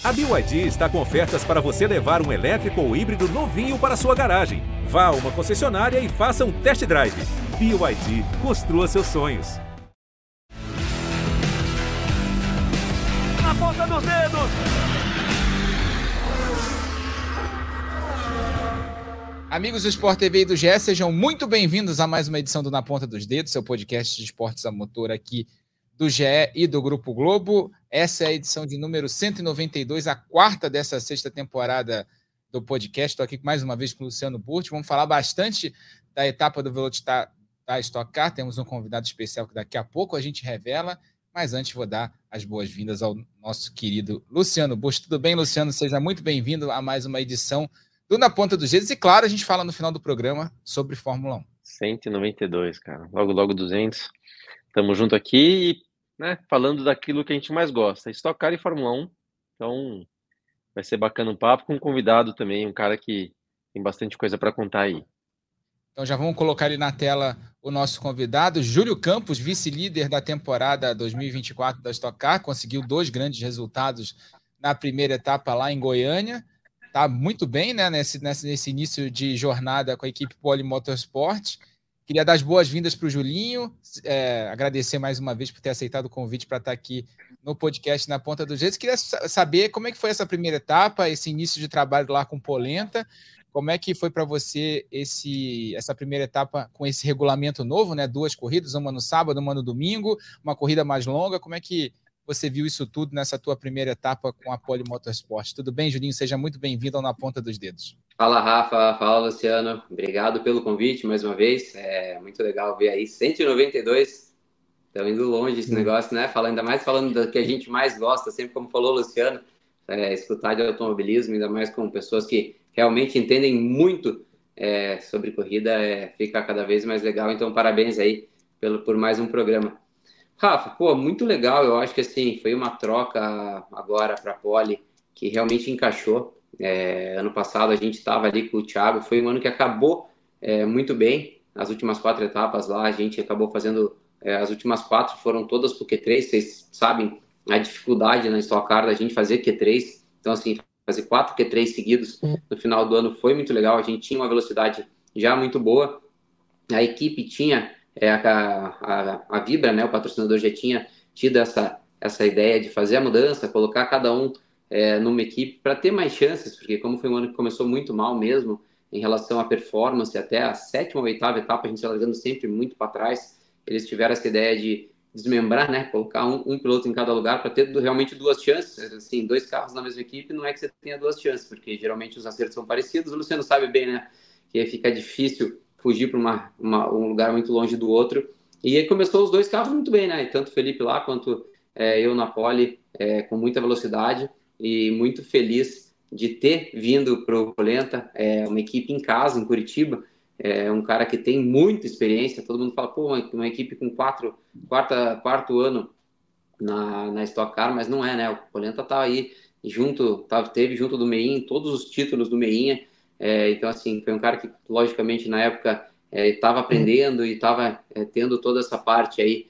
A BYD está com ofertas para você levar um elétrico ou híbrido novinho para sua garagem. Vá a uma concessionária e faça um test drive. BYD, construa seus sonhos. Na ponta dos dedos! Amigos do Sport TV e do GE, sejam muito bem-vindos a mais uma edição do Na Ponta dos Dedos, seu podcast de esportes a motor aqui do GE e do Grupo Globo. Essa é a edição de número 192, a quarta dessa sexta temporada do podcast. Estou aqui mais uma vez com o Luciano Burti. Vamos falar bastante da etapa do Velocitar da Stock Car. Temos um convidado especial que daqui a pouco a gente revela, mas antes vou dar as boas-vindas ao nosso querido Luciano Burti. Tudo bem, Luciano? Seja muito bem-vindo a mais uma edição do Na Ponta dos Dedos. E claro, a gente fala no final do programa sobre Fórmula 1. 192, cara. Logo 200. Estamos junto aqui, né, falando daquilo que a gente mais gosta, Stock Car e Fórmula 1. Então, vai ser bacana um papo com um convidado também, um cara que tem bastante coisa para contar aí. Então já vamos colocar ali na tela o nosso convidado, Júlio Campos, vice-líder da temporada 2024 da Stock Car, conseguiu 2 grandes resultados na primeira etapa lá em Goiânia. Tá muito bem, né, nesse início de jornada com a equipe Poli Motorsport. Queria dar as boas-vindas para o Julinho, agradecer mais uma vez por ter aceitado o convite para estar aqui no podcast Na Ponta dos Dedos. Queria saber como é que foi essa primeira etapa, esse início de trabalho lá com Polenta, como é que foi para você essa primeira etapa com esse regulamento novo, né? 2 corridas, uma no sábado, uma no domingo, uma corrida mais longa. Como é que você viu isso tudo nessa tua primeira etapa com a Poli Motorsport? Tudo bem, Julinho? Seja muito bem-vindo ao Na Ponta dos Dedos. Fala, Rafa. Fala, Luciano. Obrigado pelo convite mais uma vez. É muito legal ver aí 192. Estão indo longe esse negócio, né? Ainda mais falando do que a gente mais gosta, sempre como falou o Luciano, escutar de automobilismo, ainda mais com pessoas que realmente entendem muito sobre corrida, fica cada vez mais legal. Então, parabéns aí por mais um programa. Rafa, muito legal. Eu acho que assim, foi uma troca agora para a Poli que realmente encaixou. Ano passado a gente estava ali com o Thiago, foi um ano que acabou muito bem. As últimas 4 etapas lá, a gente acabou fazendo, as últimas 4 foram todas pro Q3, vocês sabem a dificuldade na Stock Car da gente fazer Q3, então assim, fazer 4 Q3 seguidos no final do ano foi muito legal, a gente tinha uma velocidade já muito boa, a equipe tinha, a Vibra, né, o patrocinador já tinha tido essa ideia de fazer a mudança, colocar cada um numa equipe para ter mais chances, porque como foi um ano que começou muito mal mesmo, em relação à performance, até a 7ª ou 8ª etapa, a gente largando sempre muito para trás, eles tiveram essa ideia de desmembrar, né, colocar um piloto em cada lugar para ter realmente 2 chances, assim, 2 carros na mesma equipe, não é que você tenha 2 chances, porque geralmente os acertos são parecidos, o Luciano sabe bem, né, que fica difícil fugir para um lugar muito longe do outro, e aí começou os 2 carros muito bem, né, tanto o Felipe lá, quanto eu na Poli, com muita velocidade, e muito feliz de ter vindo para o Polenta, uma equipe em casa, em Curitiba, um cara que tem muita experiência, todo mundo fala, uma equipe com quarto ano na Stock Car, mas não é, né, o Polenta tá aí teve junto do Meinha, todos os títulos do Meinha, então assim, foi um cara que, logicamente, na época, estava aprendendo e estava tendo toda essa parte aí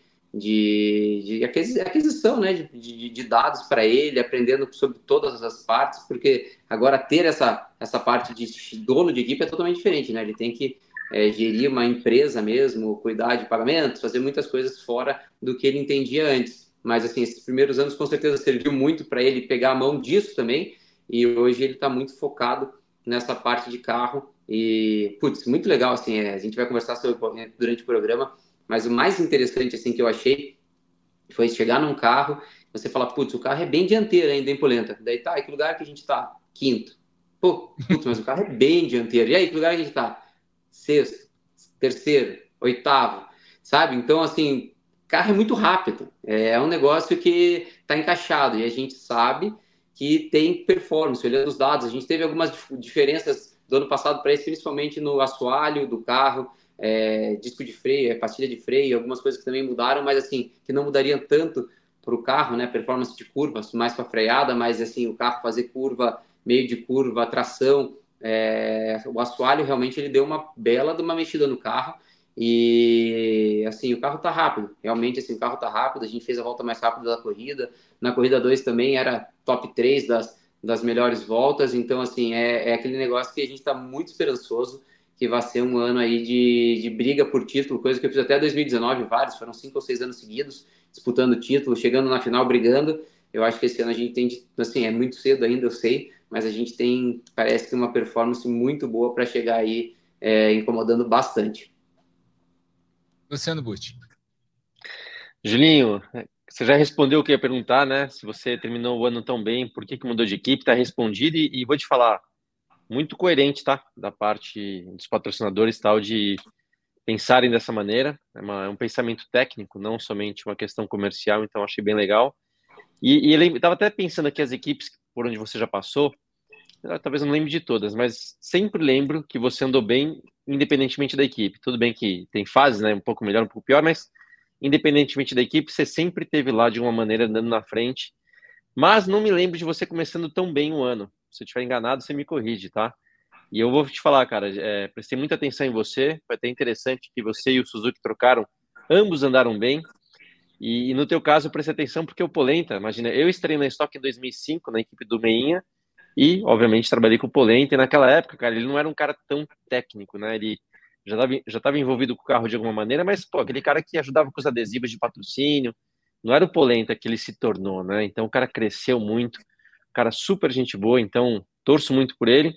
de aquisição, né, de dados para ele, aprendendo sobre todas as partes, porque agora ter essa parte de dono de equipe é totalmente diferente, né, ele tem que gerir uma empresa mesmo, cuidar de pagamentos, fazer muitas coisas fora do que ele entendia antes, mas assim, esses primeiros anos com certeza serviu muito para ele pegar a mão disso também, e hoje ele está muito focado nessa parte de carro, e, muito legal, assim, a gente vai conversar sobre durante o programa, mas o mais interessante, assim, que eu achei foi chegar num carro, você fala, o carro é bem dianteiro ainda, hein, Polenta? Daí tá, em que lugar que a gente tá? 5º. Mas o carro é bem dianteiro. E aí, que lugar que a gente tá? 6º, 3º, 8º, sabe? Então, assim, o carro é muito rápido. É um negócio que tá encaixado e a gente sabe que tem performance. Olhando os dados, a gente teve algumas diferenças do ano passado para esse, principalmente no assoalho do carro, disco de freio, pastilha de freio, algumas coisas que também mudaram, mas assim, que não mudariam tanto para o carro, né, performance de curva, mais para freada, mas assim, o carro fazer curva, meio de curva, tração, o assoalho realmente ele deu uma bela de uma mexida no carro, e assim, o carro tá rápido, realmente assim, o carro tá rápido, a gente fez a volta mais rápida da corrida, na corrida 2 também era top 3 das melhores voltas. Então, assim, é aquele negócio que a gente está muito esperançoso que vai ser um ano aí de briga por título, coisa que eu fiz até 2019, vários, foram 5 ou 6 anos seguidos, disputando título, chegando na final, brigando. Eu acho que esse ano a gente tem, assim, é muito cedo ainda, eu sei, mas a gente tem, parece que uma performance muito boa para chegar aí incomodando bastante. Luciano Burti. Julinho, você já respondeu o que eu ia perguntar, né? Se você terminou o ano tão bem, por que que mudou de equipe? Tá respondido e vou te falar, muito coerente, tá? Da parte dos patrocinadores e tal, de pensarem dessa maneira. É um pensamento técnico, não somente uma questão comercial, então achei bem legal. E eu estava até pensando aqui as equipes por onde você já passou, talvez eu não lembre de todas, mas sempre lembro que você andou bem, independentemente da equipe. Tudo bem que tem fases, né? Um pouco melhor, um pouco pior, mas independentemente da equipe, você sempre esteve lá de uma maneira andando na frente. Mas não me lembro de você começando tão bem o ano. Se eu estiver enganado, você me corrige, tá? E eu vou te falar, cara, prestei muita atenção em você. Foi até interessante que você e o Suzuki trocaram, ambos andaram bem. E no teu caso, eu prestei atenção porque o Polenta, imagina, eu estrei na Stock em 2005, na equipe do Meinha, e, obviamente, trabalhei com o Polenta. E naquela época, cara, ele não era um cara tão técnico, né? Ele já estava envolvido com o carro de alguma maneira, mas, pô, aquele cara que ajudava com os adesivos de patrocínio, não era o Polenta que ele se tornou, né? Então o cara cresceu muito, cara super gente boa, então torço muito por ele.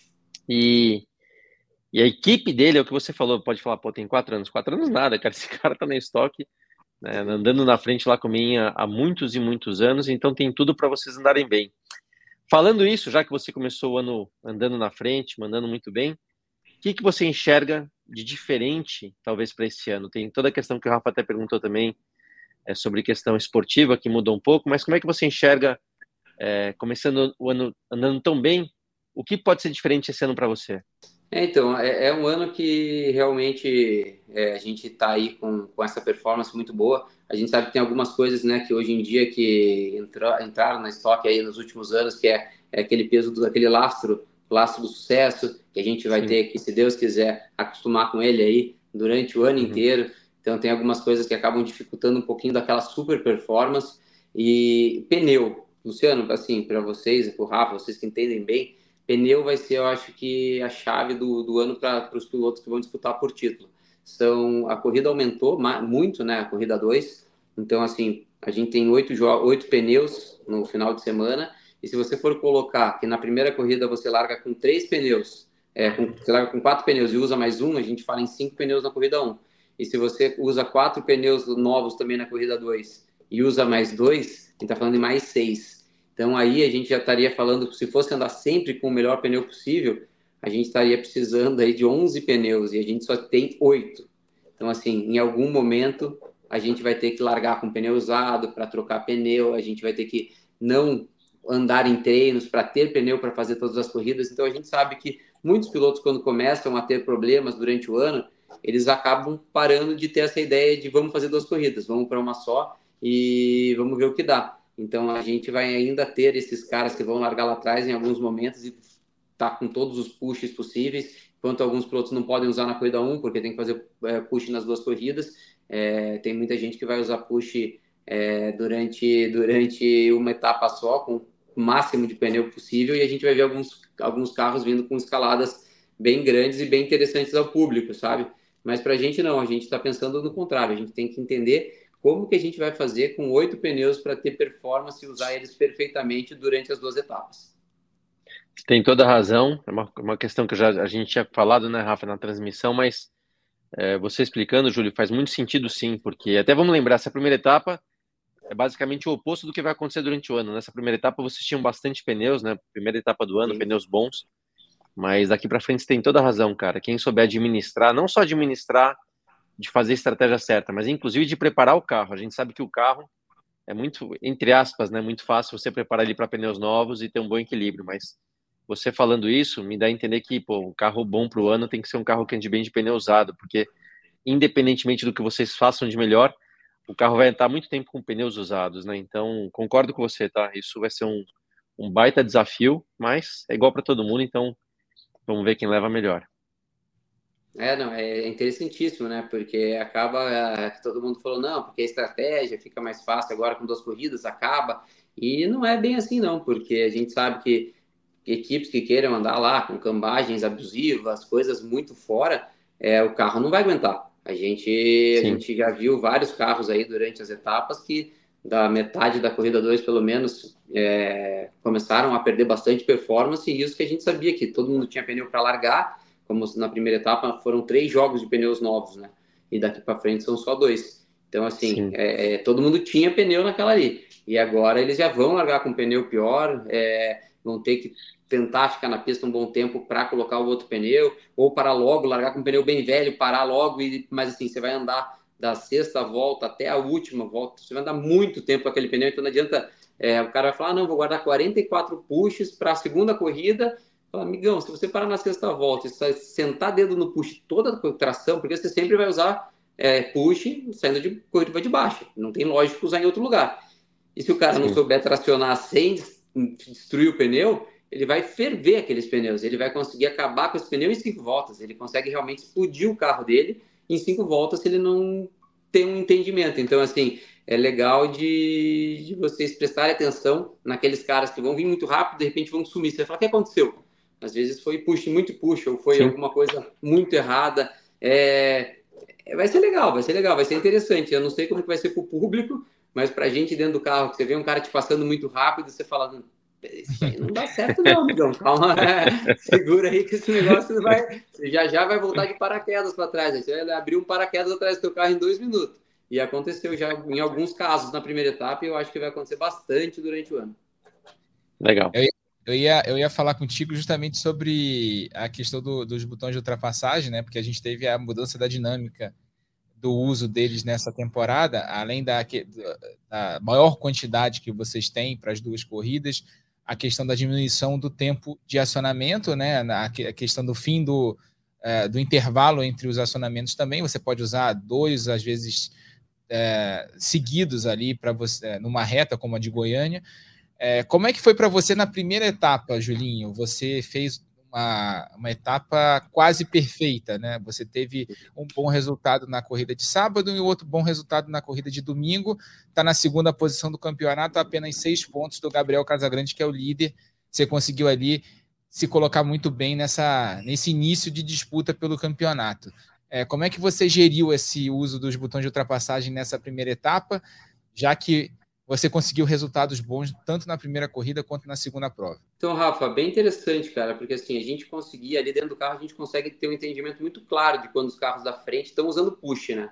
E, e a equipe dele, é o que você falou, pode falar, pô, tem 4 anos. 4 anos nada, cara, esse cara tá na estoque, né, andando na frente lá com a minha há muitos e muitos anos, então tem tudo para vocês andarem bem. Falando isso, já que você começou o ano andando na frente, mandando muito bem, o que você enxerga de diferente, talvez, para esse ano? Tem toda a questão que o Rafa até perguntou também, sobre questão esportiva, que mudou um pouco, mas como é que você enxerga, começando o ano andando tão bem, o que pode ser diferente esse ano para você? Então, é um ano que realmente a gente está aí com essa performance muito boa. A gente sabe que tem algumas coisas, né, que hoje em dia que entraram na estoque aí nos últimos anos, que é aquele peso, aquele lastro do sucesso, que a gente vai Sim. ter que, se Deus quiser, acostumar com ele aí durante o ano inteiro. Então, tem algumas coisas que acabam dificultando um pouquinho daquela super performance. E pneu, Luciano, assim, para vocês e para o Rafa, vocês que entendem bem, pneu vai ser, eu acho que, a chave do ano para os pilotos que vão disputar por título. A corrida aumentou muito, né? A corrida 2. Então, assim, a gente tem 8 pneus no final de semana. E se você for colocar que na primeira corrida você larga com 3 pneus, você larga com 4 pneus e usa mais um, a gente fala em 5 pneus na corrida 1. E se você usa 4 pneus novos também na corrida 2 e usa mais 2, a gente está falando em mais 6. Então aí a gente já estaria falando, se fosse andar sempre com o melhor pneu possível, a gente estaria precisando aí de 11 pneus e a gente só tem 8. Então assim, em algum momento a gente vai ter que largar com pneu usado para trocar pneu, a gente vai ter que não andar em treinos para ter pneu para fazer todas as corridas. Então a gente sabe que muitos pilotos, quando começam a ter problemas durante o ano, eles acabam parando de ter essa ideia de vamos fazer 2 corridas, vamos para uma só e vamos ver o que dá. Então a gente vai ainda ter esses caras que vão largar lá atrás em alguns momentos e tá com todos os pushes possíveis, enquanto alguns pilotos não podem usar na corrida 1, porque tem que fazer push nas 2 corridas. Tem muita gente que vai usar push durante uma etapa só, com o máximo de pneu possível, e a gente vai ver alguns carros vindo com escaladas bem grandes e bem interessantes ao público, sabe? Mas para a gente não, a gente está pensando no contrário, a gente tem que entender como que a gente vai fazer com 8 pneus para ter performance e usar eles perfeitamente durante as 2 etapas. Tem toda a razão, é uma questão que a gente tinha falado, né, Rafa, na transmissão, mas você explicando, Júlio, faz muito sentido sim, porque até vamos lembrar, essa primeira etapa é basicamente o oposto do que vai acontecer durante o ano. Nessa primeira etapa vocês tinham bastante pneus, né, primeira etapa do ano, sim, pneus bons, mas daqui para frente você tem toda a razão, cara. Quem souber administrar, não só administrar, de fazer a estratégia certa, mas inclusive de preparar o carro. A gente sabe que o carro é muito, entre aspas, né, muito fácil você preparar ele para pneus novos e ter um bom equilíbrio, mas você falando isso me dá a entender que, pô, um carro bom para o ano tem que ser um carro que ande bem de pneu usado, porque independentemente do que vocês façam de melhor, o carro vai estar muito tempo com pneus usados, né? Então, concordo com você, tá? Isso vai ser um baita desafio, mas é igual para todo mundo, então vamos ver quem leva melhor. Não, é interessantíssimo, né? Porque acaba que todo mundo falou, não, porque a estratégia fica mais fácil agora com 2 corridas, acaba. E não é bem assim, não, porque a gente sabe que equipes que queiram andar lá com cambagens abusivas, coisas muito fora, o carro não vai aguentar. A gente já viu vários carros aí durante as etapas que da metade da corrida 2, pelo menos, começaram a perder bastante performance, e isso que a gente sabia que todo mundo tinha pneu para largar, como na primeira etapa foram 3 jogos de pneus novos, né? E daqui para frente são só 2. Então, assim, todo mundo tinha pneu naquela ali. E agora eles já vão largar com pneu pior, vão ter que tentar ficar na pista um bom tempo para colocar o outro pneu, ou parar logo, largar com um pneu bem velho, parar logo, mas assim, você vai andar da 6ª volta até a última volta, você vai andar muito tempo com aquele pneu, então não adianta, o cara vai falar, não, vou guardar 44 pushes para a segunda corrida. Fala, amigão, se você parar na 6ª volta e sentar dedo no push toda a tração, porque você sempre vai usar push saindo de curva de baixo, não tem lógica usar em outro lugar. E se o cara não souber tracionar sem destruir o pneu, ele vai ferver aqueles pneus, ele vai conseguir acabar com esse pneu em 5 voltas, ele consegue realmente explodir o carro dele em 5 voltas se ele não tem um entendimento. Então, assim, é legal de vocês prestarem atenção naqueles caras que vão vir muito rápido, de repente vão sumir. Você vai falar, o que aconteceu? Às vezes foi muito push, ou foi alguma coisa muito errada. Vai ser legal, vai ser interessante. Eu não sei como que vai ser para o público, mas para a gente dentro do carro, que você vê um cara te passando muito rápido, você fala, isso aí não dá certo não, amigão, calma, segura aí que esse negócio você já vai voltar de paraquedas para trás, você vai abrir um paraquedas atrás do teu carro em 2 minutos. E aconteceu já em alguns casos na primeira etapa, e eu acho que vai acontecer bastante durante o ano. Legal. Eu ia falar contigo justamente sobre a questão dos botões de ultrapassagem, né? Porque a gente teve a mudança da dinâmica do uso deles nessa temporada, além da maior quantidade que vocês têm para as 2 corridas, a questão da diminuição do tempo de acionamento, né? A questão do fim do intervalo entre os acionamentos também. Você pode usar 2, às vezes, seguidos ali para você numa reta como a de Goiânia. Como é que foi para você na primeira etapa, Julinho? Você fez uma etapa quase perfeita, né? Você teve um bom resultado na corrida de sábado e outro bom resultado na corrida de domingo. Está na 2ª posição do campeonato, apenas 6 pontos do Gabriel Casagrande, que é o líder. Você conseguiu ali se colocar muito bem nesse início de disputa pelo campeonato. Como é que você geriu esse uso dos botões de ultrapassagem nessa primeira etapa, já que você conseguiu resultados bons tanto na primeira corrida quanto na segunda prova? Então, Rafa, bem interessante, cara, porque assim, a gente conseguia, ali dentro do carro, a gente consegue ter um entendimento muito claro de quando os carros da frente estão usando push, né?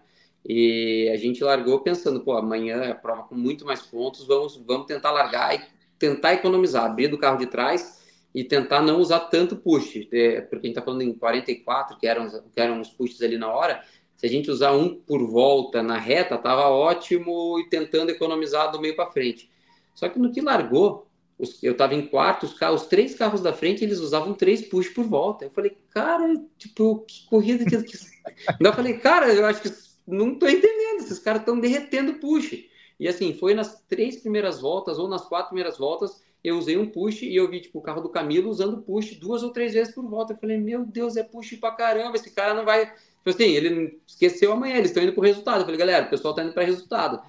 E a gente largou pensando, pô, amanhã é a prova com muito mais pontos, vamos tentar largar e tentar economizar, abrir do carro de trás e tentar não usar tanto push, porque a gente tá falando em 44, que eram os pushes ali na hora. Se a gente usar um por volta na reta, tava ótimo, e tentando economizar do meio para frente. Só que no que largou, eu tava em quarto, os 3 carros da frente, eles usavam 3 push por volta. Eu falei, cara, tipo, que corrida que... Eu falei, cara, eu acho que não tô entendendo, esses caras estão derretendo push. E assim, foi nas 3 primeiras voltas, ou nas 4 primeiras voltas, eu usei um push, e eu vi, tipo, o carro do Camilo usando push 2 ou 3 vezes por volta. Eu falei, meu Deus, é push pra caramba, esse cara não vai... Tipo assim, ele esqueceu amanhã, eles estão indo pro resultado. Eu falei, galera, o pessoal tá indo para resultado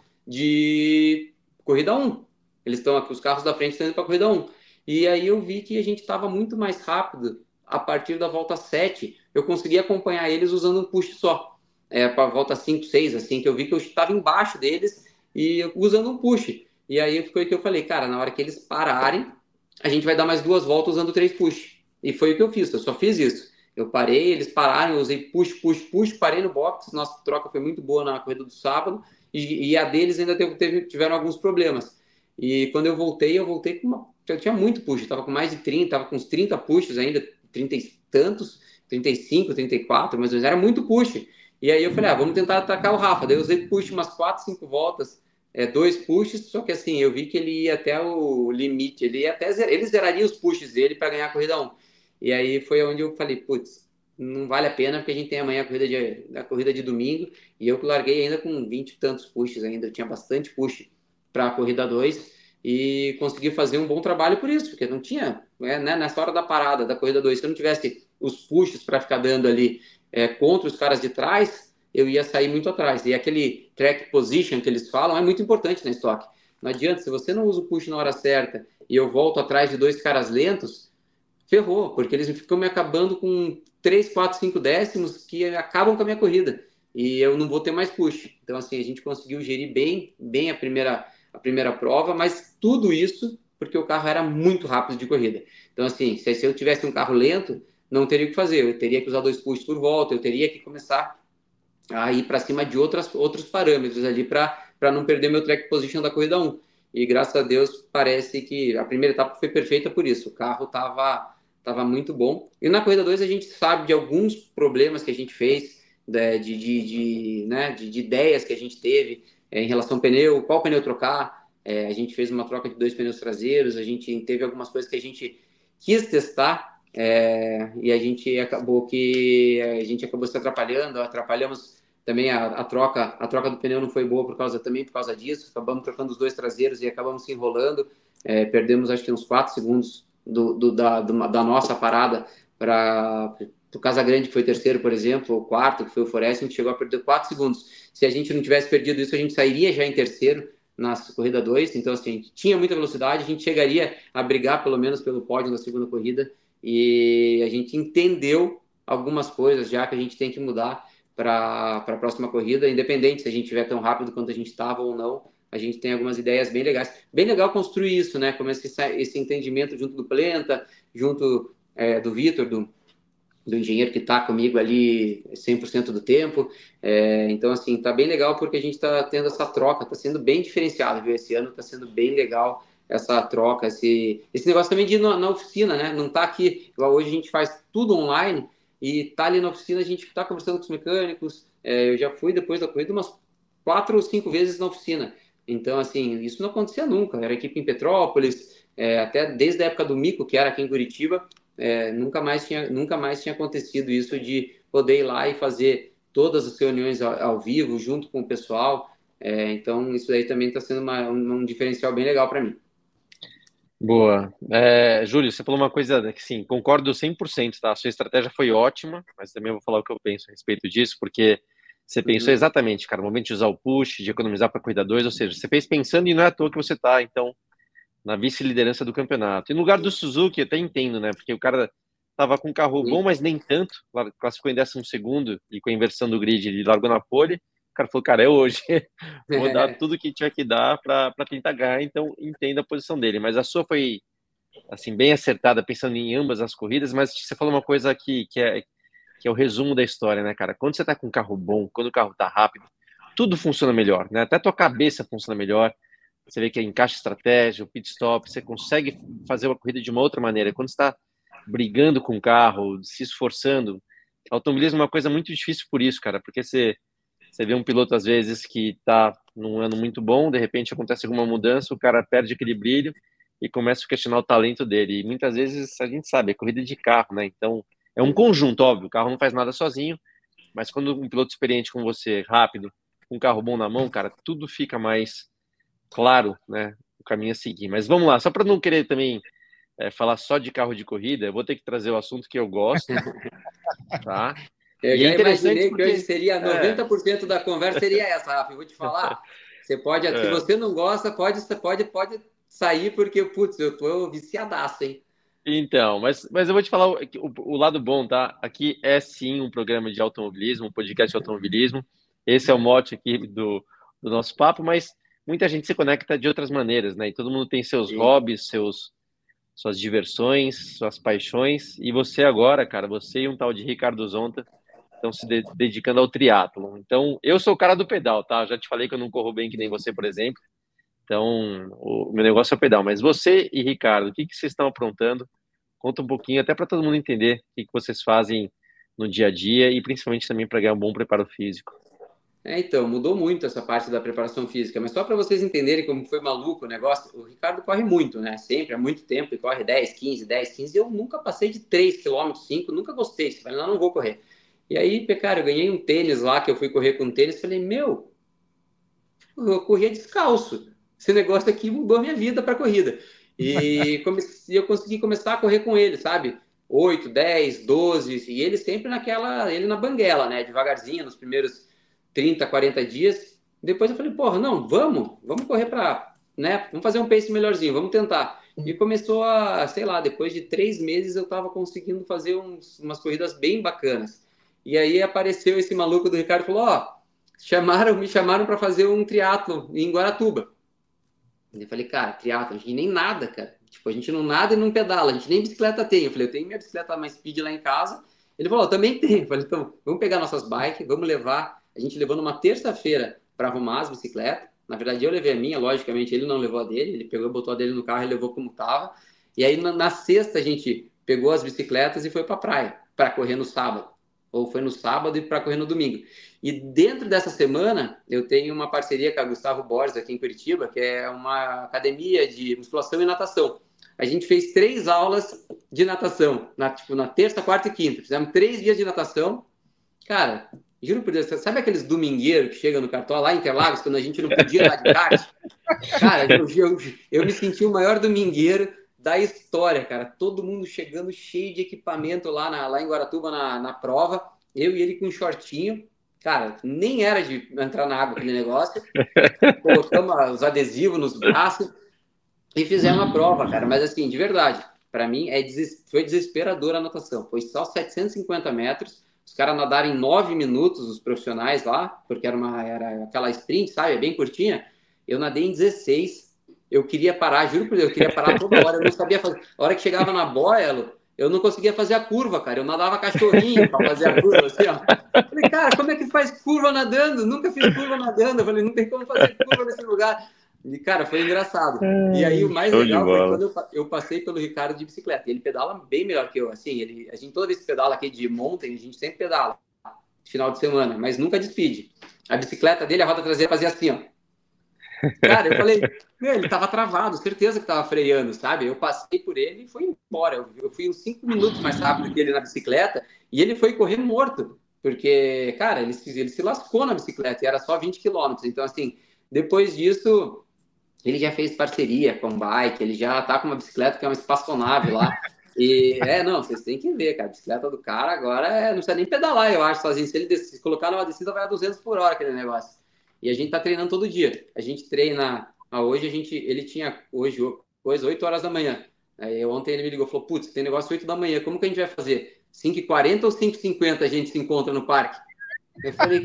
de corrida 1. Eles estão aqui, os carros da frente estão indo para corrida 1. E aí eu vi que a gente estava muito mais rápido a partir da volta 7. Eu consegui acompanhar eles usando um push só. Para a volta 5, 6, assim, que eu vi que eu estava embaixo deles e usando um push. E aí foi o que eu falei, cara, na hora que eles pararem, a gente vai dar mais 2 voltas usando 3 push. E foi o que eu fiz, eu só fiz isso. Eu parei, eles pararam, eu usei push, parei no box, nossa troca foi muito boa na corrida do sábado, e a deles ainda tiveram alguns problemas. E quando eu voltei com eu tinha muito push, estava com mais de 30, estava com uns 30 pushes ainda, 30 e tantos, 35, 34, mas era muito push. E aí eu falei, vamos tentar atacar o Rafa. Daí eu usei push umas 4, 5 voltas, 2 pushes, só que assim, eu vi que ele ia até o limite, ele zeraria os pushes dele para ganhar a corrida 1. E aí foi onde eu falei, putz, não vale a pena, porque a gente tem amanhã a corrida de domingo, e eu que larguei ainda com 20 e tantos pushes ainda, eu tinha bastante push para a corrida 2, e consegui fazer um bom trabalho por isso, porque não tinha, né, nessa hora da parada da corrida 2, se eu não tivesse os pushes para ficar dando ali contra os caras de trás, eu ia sair muito atrás. E aquele track position que eles falam é muito importante na estoque, Não adianta, se você não usa o push na hora certa e eu volto atrás de 2 caras lentos, ferrou, porque eles ficam me acabando com 3, 4, 5 décimos que acabam com a minha corrida. E eu não vou ter mais push. Então, assim, a gente conseguiu gerir bem a primeira prova, mas tudo isso porque o carro era muito rápido de corrida. Então, assim, se eu tivesse um carro lento, não teria o que fazer. Eu teria que usar 2 push por volta, eu teria que começar a ir para cima de outros parâmetros ali para não perder meu track position da corrida 1. E graças a Deus parece que a primeira etapa foi perfeita por isso. O carro estava muito bom. E na corrida 2 a gente sabe de alguns problemas que a gente fez, de ideias que a gente teve em relação ao pneu, qual pneu trocar. A gente fez uma troca de 2 pneus traseiros, a gente teve algumas coisas que a gente quis testar, e a gente acabou se atrapalhando, atrapalhamos também a troca do pneu não foi boa por causa disso, acabamos trocando os 2 traseiros e acabamos se enrolando, perdemos acho que uns 4 segundos da nossa parada para o Casagrande, que foi terceiro, por exemplo, o quarto, que foi o Forest, a gente chegou a perder 4 segundos. Se a gente não tivesse perdido isso, a gente sairia já em terceiro na corrida 2, então assim, a gente tinha muita velocidade, a gente chegaria a brigar pelo menos pelo pódio na segunda corrida, e a gente entendeu algumas coisas já que a gente tem que mudar para a próxima corrida, independente se a gente estiver tão rápido quanto a gente estava ou não. A gente tem algumas ideias bem legais. Bem legal construir isso, né? Como esse entendimento junto do Plenta, junto do Vitor, do engenheiro que está comigo ali 100% do tempo. Então, assim, tá bem legal porque a gente está tendo essa troca, está sendo bem diferenciado, viu? Esse ano está sendo bem legal essa troca, esse negócio também de ir na oficina, né? Não tá aqui, igual hoje a gente faz tudo online e tá ali na oficina, a gente está conversando com os mecânicos. Eu já fui depois da corrida umas 4 ou 5 vezes na oficina. Então, assim, isso não acontecia nunca. Era equipe em Petrópolis, até desde a época do Mico, que era aqui em Curitiba, nunca mais tinha acontecido isso de poder ir lá e fazer todas as reuniões ao vivo, junto com o pessoal. Então, isso aí também está sendo um diferencial bem legal para mim. Boa. Júlio, você falou uma coisa que, sim, concordo 100%, tá? A sua estratégia foi ótima, mas também vou falar o que eu penso a respeito disso, porque você pensou exatamente, cara, o momento de usar o push, de economizar para corrida 2, ou seja, você fez pensando e não é à toa que você tá, então, na vice-liderança do campeonato. E no lugar do Suzuki, eu até entendo, né? Porque o cara tava com um carro bom, mas nem tanto, classificou em 12º e com a inversão do grid ele largou na pole. O cara falou, cara, hoje, vou dar tudo que tiver que dar para tentar ganhar, então entenda a posição dele. Mas a sua foi, assim, bem acertada, pensando em ambas as corridas, mas você falou uma coisa que é o resumo da história, né, cara? Quando você tá com um carro bom, quando o carro tá rápido, tudo funciona melhor, né? Até a tua cabeça funciona melhor. Você vê que encaixa estratégia, o pit stop, você consegue fazer uma corrida de uma outra maneira. Quando você está brigando com o carro, se esforçando, automobilismo é uma coisa muito difícil por isso, cara, porque você vê um piloto, às vezes, que está num ano muito bom, de repente acontece alguma mudança, o cara perde aquele brilho e começa a questionar o talento dele. E muitas vezes, a gente sabe, é corrida de carro, né? Então, é um conjunto, óbvio, o carro não faz nada sozinho, mas quando um piloto experiente como você, rápido, com um carro bom na mão, cara, tudo fica mais claro, né, o caminho a seguir. Mas vamos lá, só para não querer também falar só de carro de corrida, eu vou ter que trazer o assunto que eu gosto, tá? Eu já imaginei que hoje seria 90% da conversa seria essa, Rafa. Eu vou te falar, você pode, se você não gosta, pode sair, porque, putz, eu tô viciadaço, hein? Então, mas eu vou te falar o lado bom, tá? Aqui é sim um programa de automobilismo, um podcast de automobilismo. Esse é o mote aqui do nosso papo, mas muita gente se conecta de outras maneiras, né? E todo mundo tem seus hobbies, suas diversões, suas paixões. E você agora, cara, você e um tal de Ricardo Zonta estão se dedicando ao triatlon. Então, eu sou o cara do pedal, tá? Já te falei que eu não corro bem que nem você, por exemplo. Então, o meu negócio é o pedal. Mas você e Ricardo, o que vocês estão aprontando? Conta um pouquinho, até para todo mundo entender o que vocês fazem no dia a dia e principalmente também para ganhar um bom preparo físico. Então, mudou muito essa parte da preparação física, mas só para vocês entenderem como foi maluco o negócio, o Ricardo corre muito, né? Sempre, há muito tempo, ele corre 10, 15, eu nunca passei de 3 km, 5, nunca gostei, falei, não vou correr. E aí, cara, eu ganhei um tênis lá, que eu fui correr com um tênis, falei, eu corria descalço, esse negócio aqui mudou a minha vida para corrida. E eu consegui começar a correr com ele, sabe? 8, 10, 12, e ele sempre ele na banguela, né? Devagarzinho, nos primeiros 30, 40 dias. Depois eu falei, porra, não, vamos correr para né, vamos fazer um pace melhorzinho, vamos tentar. E começou a, sei lá, depois de 3 meses eu estava conseguindo fazer umas corridas bem bacanas. E aí apareceu esse maluco do Ricardo e falou, ó, me chamaram para fazer um triatlo em Guaratuba. Eu falei, cara, triatlo, a gente nem nada, cara. Tipo, a gente não nada e não pedala, a gente nem bicicleta tem. Eu falei, eu tenho minha bicicleta mais speed lá em casa. Ele falou, eu também tenho. Eu falei, então, vamos pegar nossas bikes, vamos levar. A gente levou numa terça-feira para arrumar as bicicletas. Na verdade, eu levei a minha, logicamente, ele não levou a dele. Ele pegou, botou a dele no carro e levou como tava. E aí, na sexta, a gente pegou as bicicletas e foi pra praia, para correr no sábado. Ou foi no sábado e para correr no domingo. E dentro dessa semana, eu tenho uma parceria com a Gustavo Borges, aqui em Curitiba, que é uma academia de musculação e natação. A gente fez 3 aulas de natação, na terça, quarta e quinta. Fizemos 3 dias de natação. Cara, juro por Deus, sabe aqueles domingueiros que chegam no Cartola, lá em Interlagos, quando a gente não podia andar de kart? Cara, eu me senti o maior domingueiro da história, cara. Todo mundo chegando cheio de equipamento lá em Guaratuba, na prova. Eu e ele com um shortinho. Cara, nem era de entrar na água aquele negócio. Colocamos os adesivos nos braços e fizemos a prova, cara. Mas assim, de verdade, para mim foi desesperadora a natação. Foi só 750 metros. Os caras nadaram em 9 minutos, os profissionais lá, porque era aquela sprint, sabe? Bem curtinha. Eu nadei em 16. Eu queria parar, juro por Deus, eu queria parar toda hora. Eu não sabia fazer. A hora que chegava na boia, eu não conseguia fazer a curva, cara. Eu nadava cachorrinho para fazer a curva, assim, ó. Eu falei, cara, como é que faz curva nadando? Nunca fiz curva nadando. Eu falei, não tem como fazer curva nesse lugar. E, cara, foi engraçado. E aí, o mais legal foi quando eu passei pelo Ricardo de bicicleta. Ele pedala bem melhor que eu. Assim, a gente toda vez que pedala aqui de mountain, a gente sempre pedala final de semana, mas nunca de speed. A bicicleta dele, a roda traseira fazia assim, ó. Cara, eu falei, ele tava travado, certeza que tava freando, sabe? Eu passei por ele e fui embora. Eu fui uns 5 minutos mais rápido que ele na bicicleta e ele foi correr morto. Porque, cara, ele se lascou na bicicleta e era só 20 quilômetros. Então, assim, depois disso, ele já fez parceria com o bike, ele já tá com uma bicicleta que é uma espaçonave lá. E, não, vocês têm que ver, cara, a bicicleta do cara agora não precisa nem pedalar, eu acho, sozinho. Se ele colocar numa descida, vai a 200 por hora aquele negócio. E a gente tá treinando todo dia. A gente treina, hoje ele tinha, hoje, 8 horas da manhã. Aí ontem ele me ligou, falou, putz, tem negócio 8 da manhã, como que a gente vai fazer? 5h40 ou 5h50 a gente se encontra no parque? Eu falei,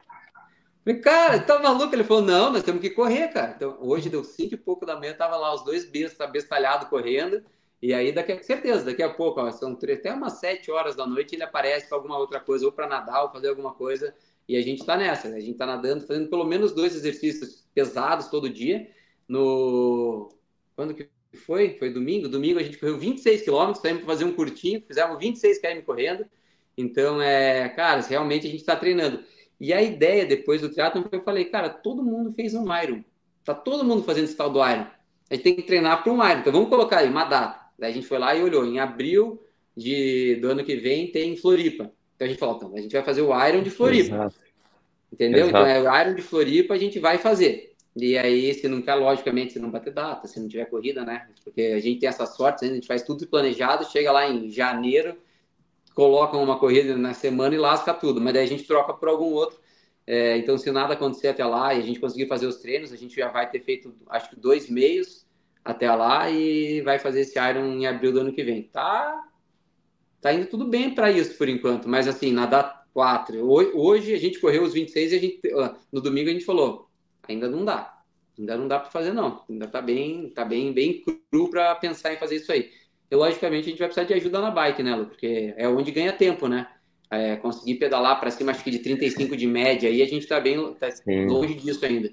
cara, tá maluco? Ele falou, não, nós temos que correr, cara. Então, hoje deu 5 e pouco da manhã, tava lá os dois bestalhados correndo, e aí, certeza, daqui a pouco, ó, são até umas 7 horas da noite, ele aparece com alguma outra coisa, ou para nadar, ou fazer alguma coisa, e a gente tá nessa, a gente tá nadando, fazendo pelo menos 2 exercícios pesados todo dia. Quando que foi? Foi domingo? Domingo a gente correu 26 quilômetros, saímos para fazer um curtinho, fizemos 26 km correndo. Então, cara, realmente a gente está treinando. E a ideia depois do triatlon, eu falei, cara, todo mundo fez um Iron. Tá todo mundo fazendo esse tal do Iron. A gente tem que treinar para um Iron. Então, vamos colocar aí uma data. Daí a gente foi lá e olhou. Em abril do ano que vem tem Floripa. Então, a gente falou, então, a gente vai fazer o Iron de Floripa. Exato. Entendeu? Exato. Então, o Iron de Floripa a gente vai fazer. E aí, se não quer, logicamente, se não bater data, se não tiver corrida, né? Porque a gente tem essa sorte, a gente faz tudo planejado, chega lá em janeiro, colocam uma corrida na semana e lasca tudo, mas daí a gente troca por algum outro. Então, se nada acontecer até lá e a gente conseguir fazer os treinos, a gente já vai ter feito, acho que 2 meios até lá e vai fazer esse Iron em abril do ano que vem. Tá indo tudo bem para isso por enquanto, mas assim, nadar 4. Hoje a gente correu os 26 e no domingo a gente falou, ainda não dá para fazer não, ainda tá bem cru para pensar em fazer isso aí. E logicamente a gente vai precisar de ajuda na bike, né, Lu? Porque é onde ganha tempo, né? Conseguir pedalar para cima, acho que de 35 de média, aí a gente tá longe disso ainda.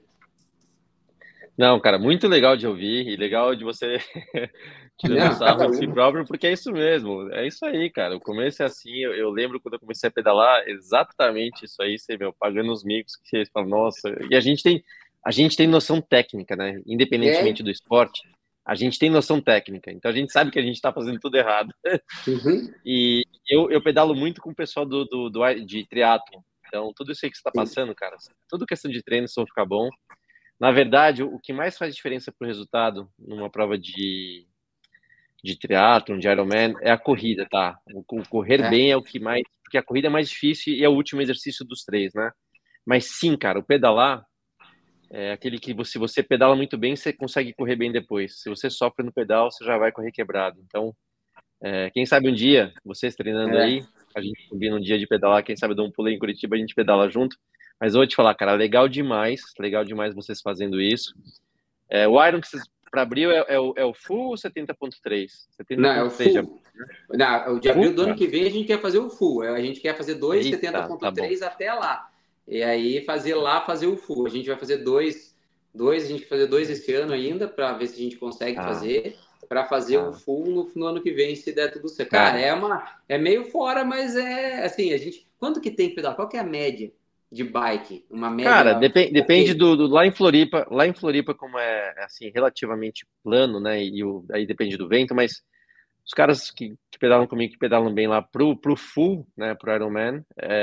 Não, cara, muito legal de ouvir e legal de você tirar sarro de si próprio, porque é isso mesmo, é isso aí, cara. O começo é assim, eu lembro quando eu comecei a pedalar, exatamente isso aí, você, pagando os micos, que você fala, nossa, e a gente tem noção técnica, né? Independentemente do esporte, a gente tem noção técnica, então a gente sabe que a gente tá fazendo tudo errado. Uhum. E eu pedalo muito com o pessoal de triatlon, então tudo isso aí que você tá passando, cara, tudo questão de treino, se não ficar bom. Na verdade, o que mais faz diferença para o resultado numa prova de triatlon, de Ironman, é a corrida, tá? O correr bem é o que mais... Porque a corrida é mais difícil e é o último exercício dos 3, né? Mas sim, cara, o pedalar, é aquele que se você pedala muito bem, você consegue correr bem depois. Se você sofre no pedal, você já vai correr quebrado. Então, quem sabe um dia, vocês treinando aí, a gente combina um dia de pedalar, quem sabe eu dou um pulo em Curitiba, a gente pedala junto. Mas eu vou te falar, cara, legal demais vocês fazendo isso. O Iron que vocês para abril é o full ou 70.3? Não, é o full. Não, o de abril do ano que vem a gente quer fazer o full. A gente quer fazer 2,70.3 até lá. E aí fazer o full. A gente vai fazer dois a gente vai fazer 2 esse ano ainda, para ver se a gente consegue fazer, para fazer o full no ano que vem, se der tudo certo. Cara, é meio fora, mas é assim, quanto que tem que pedal? Qual que é a média de bike? Uma média. Cara, depende do lá em Floripa, como é assim, relativamente plano, né? Aí depende do vento, mas os caras que pedalam comigo, que pedalam bem lá pro full, né, pro Ironman,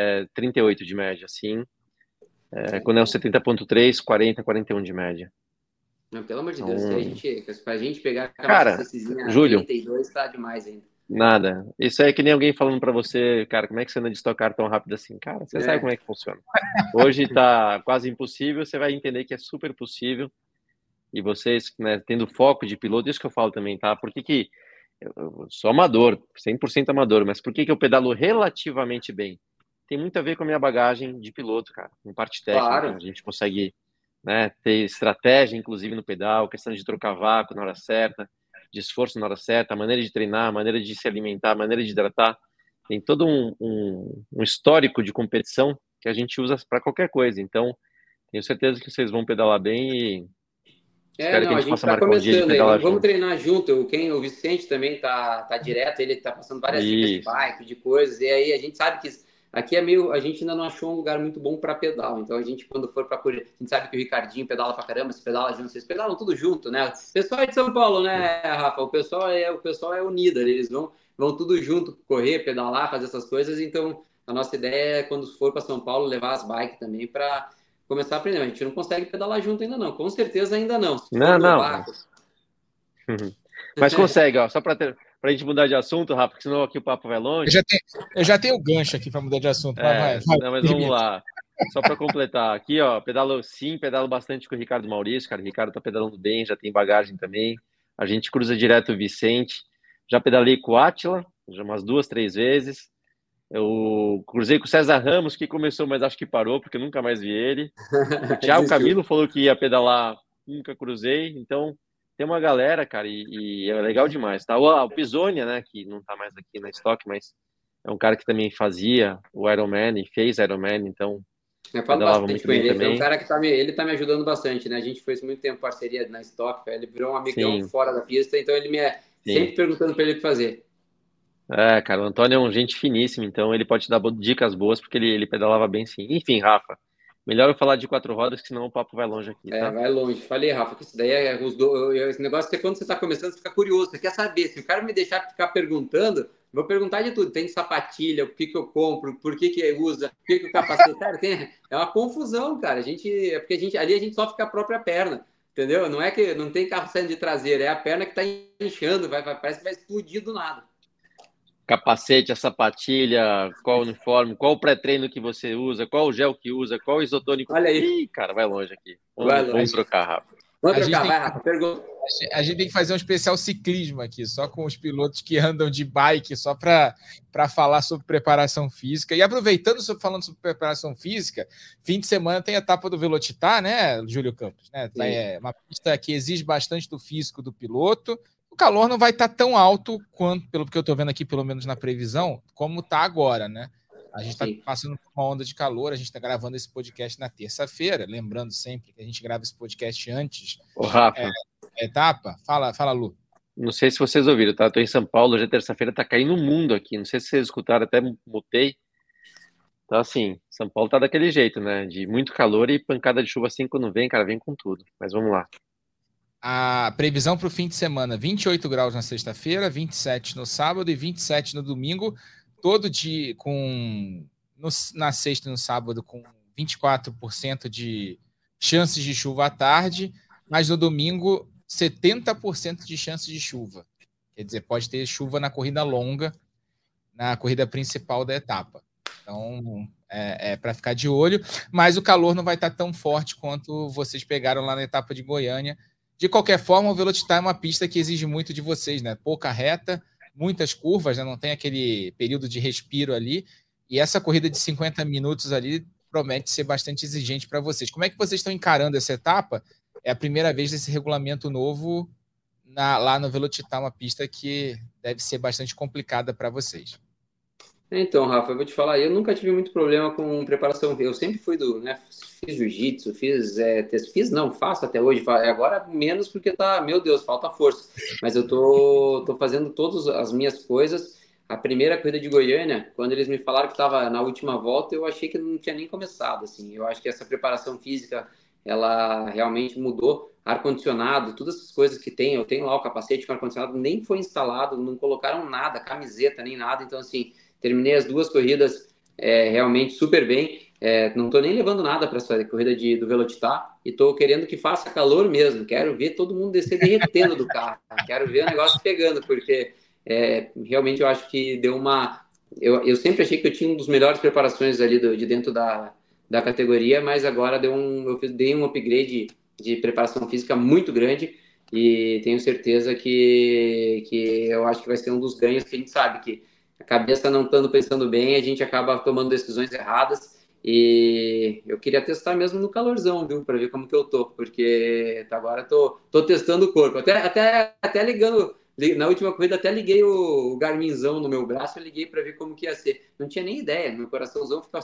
38 de média, assim. Quando é o 70.3, 40, 41 de média. Não, pelo amor de Deus, pra gente pegar aquela Júlio, 32 tá demais ainda. Nada. Isso é que nem alguém falando pra você, cara, como é que você anda de Stock Car tão rápido assim? Cara, você sabe como é que funciona. Hoje tá quase impossível, você vai entender que é super possível. E vocês, né, tendo foco de piloto, isso que eu falo também, tá? Por que eu sou amador, 100% amador, mas por que eu pedalo relativamente bem? Tem muito a ver com a minha bagagem de piloto, cara, em parte técnica. Claro. A gente consegue, né, ter estratégia, inclusive no pedal, questão de trocar vácuo na hora certa, de esforço na hora certa, a maneira de treinar, a maneira de se alimentar, a maneira de hidratar. Tem todo um histórico de competição que a gente usa para qualquer coisa. Então, tenho certeza que vocês vão pedalar bem e espero que a gente possa marcar um dia de pedalar junto. Vamos treinar junto. O Vicente também tá direto, ele tá passando várias dicas de bike, de coisas, e aí a gente sabe que aqui a gente ainda não achou um lugar muito bom para pedal. Então, a gente, quando for para correr, a gente sabe que o Ricardinho pedala pra caramba, se pedala junto, vocês pedalam tudo junto, né? O pessoal é de São Paulo, né, Rafa? O pessoal é unido, eles vão tudo junto correr, pedalar, fazer essas coisas. Então, a nossa ideia é, quando for para São Paulo, levar as bikes também para começar a aprender. A gente não consegue pedalar junto ainda não, com certeza ainda não. Não. Mas consegue, ó, só para a gente mudar de assunto, Rafa, porque senão aqui o papo vai longe. Eu já tenho gancho aqui para mudar de assunto. Vai. Não, mas vamos lá. Só para completar aqui, ó, pedalo bastante com o Ricardo Maurício, cara. O Ricardo tá pedalando bem, já tem bagagem também. A gente cruza direto o Vicente. Já pedalei com o Átila, já umas 2, 3 vezes. Eu cruzei com o César Ramos, que começou, mas acho que parou, porque eu nunca mais vi ele. O Thiago Camilo falou que ia pedalar, nunca cruzei. Então, tem uma galera, cara, e é legal demais, tá? O Pisonia, né, que não tá mais aqui na Stock, mas é um cara que também fazia o Ironman e fez Ironman, então eu falo bastante com ele. Também. É um cara que ele tá me ajudando bastante, né? A gente fez muito tempo parceria na Stock, ele virou um amigão fora da pista, então ele sempre perguntando para ele o que fazer. Cara, o Antônio é um gente finíssimo, então ele pode te dar dicas boas, porque ele pedalava bem sim. Enfim, Rafa, melhor eu falar de 4 rodas, que senão o papo vai longe aqui, tá? Vai longe. Falei, Rafa, que isso daí esse negócio que quando você tá começando, você fica curioso, você quer saber. Se o cara me deixar ficar perguntando, vou perguntar de tudo. Tem sapatilha, o que eu compro, por que usa, por que o capacete... Cara, é uma confusão, cara. Porque ali a gente só fica a própria perna, entendeu? Não é que não tem carro saindo de traseira, é a perna que tá inchando, parece que vai explodir do nada. Capacete, a sapatilha, qual uniforme, qual o pré-treino que você usa, qual o gel que usa, qual o isotônico. Olha aí. Ih, cara, vai longe aqui. Vamos trocar, Rafa. Vai, Rafa. Pergunta. A gente tem que fazer um especial ciclismo aqui, só com os pilotos que andam de bike, só para falar sobre preparação física. E aproveitando, falando sobre preparação física, fim de semana tem a etapa do Velocitar, né, Júlio Campos? Né? É uma pista que exige bastante do físico do piloto. O calor não vai estar tão alto quanto, pelo que eu estou vendo aqui, pelo menos na previsão, como está agora, né? A gente está passando por uma onda de calor, a gente está gravando esse podcast na terça-feira, lembrando sempre que a gente grava esse podcast antes Rafa, da etapa. Fala, Lu. Não sei se vocês ouviram, tá? Estou em São Paulo, hoje é terça-feira, está caindo o mundo aqui. Não sei se vocês escutaram, até mutei. Então, assim, São Paulo tá daquele jeito, né? De muito calor e pancada de chuva assim quando vem, cara, vem com tudo. Mas vamos lá. A previsão para o fim de semana, 28 graus na sexta-feira, 27 no sábado e 27 no domingo, todo dia na sexta e no sábado com 24% de chances de chuva à tarde, mas no domingo 70% de chances de chuva. Quer dizer, pode ter chuva na corrida longa, na corrida principal da etapa. Então, para ficar de olho, mas o calor não vai estar tão forte quanto vocês pegaram lá na etapa de Goiânia. De qualquer forma, o Velocitar é uma pista que exige muito de vocês, né? Pouca reta, muitas curvas, né? Não tem aquele período de respiro ali, e essa corrida de 50 minutos ali promete ser bastante exigente para vocês. Como é que vocês estão encarando essa etapa? É a primeira vez desse regulamento novo lá no Velocitar, uma pista que deve ser bastante complicada para vocês. Então, Rafa, eu vou te falar, eu nunca tive muito problema com preparação. Eu sempre fui fiz jiu-jitsu, faço até hoje. Agora menos porque meu Deus, falta força. Mas eu tô fazendo todas as minhas coisas. A primeira corrida de Goiânia, quando eles me falaram que estava na última volta, eu achei que não tinha nem começado, assim. Eu acho que essa preparação física, ela realmente mudou. Ar-condicionado, todas essas coisas que tem, eu tenho lá o capacete com ar-condicionado, nem foi instalado, não colocaram nada, camiseta, nem nada. Então, assim, terminei as 2 corridas realmente super bem. Não estou nem levando nada para essa corrida do Velocitar e estou querendo que faça calor mesmo. Quero ver todo mundo descer derretendo do carro. Quero ver o negócio pegando, porque realmente eu acho que deu uma... Eu sempre achei que eu tinha uma das melhores preparações ali de dentro da categoria, mas agora eu dei um upgrade de preparação física muito grande e tenho certeza que eu acho que vai ser um dos ganhos, que a gente sabe que a cabeça não estando pensando bem, a gente acaba tomando decisões erradas, e eu queria testar mesmo no calorzão, viu, para ver como que eu tô, porque agora tô testando o corpo, até ligando, na última corrida até liguei o Garminzão no meu braço, eu liguei para ver como que ia ser, não tinha nem ideia, meu coraçãozão fica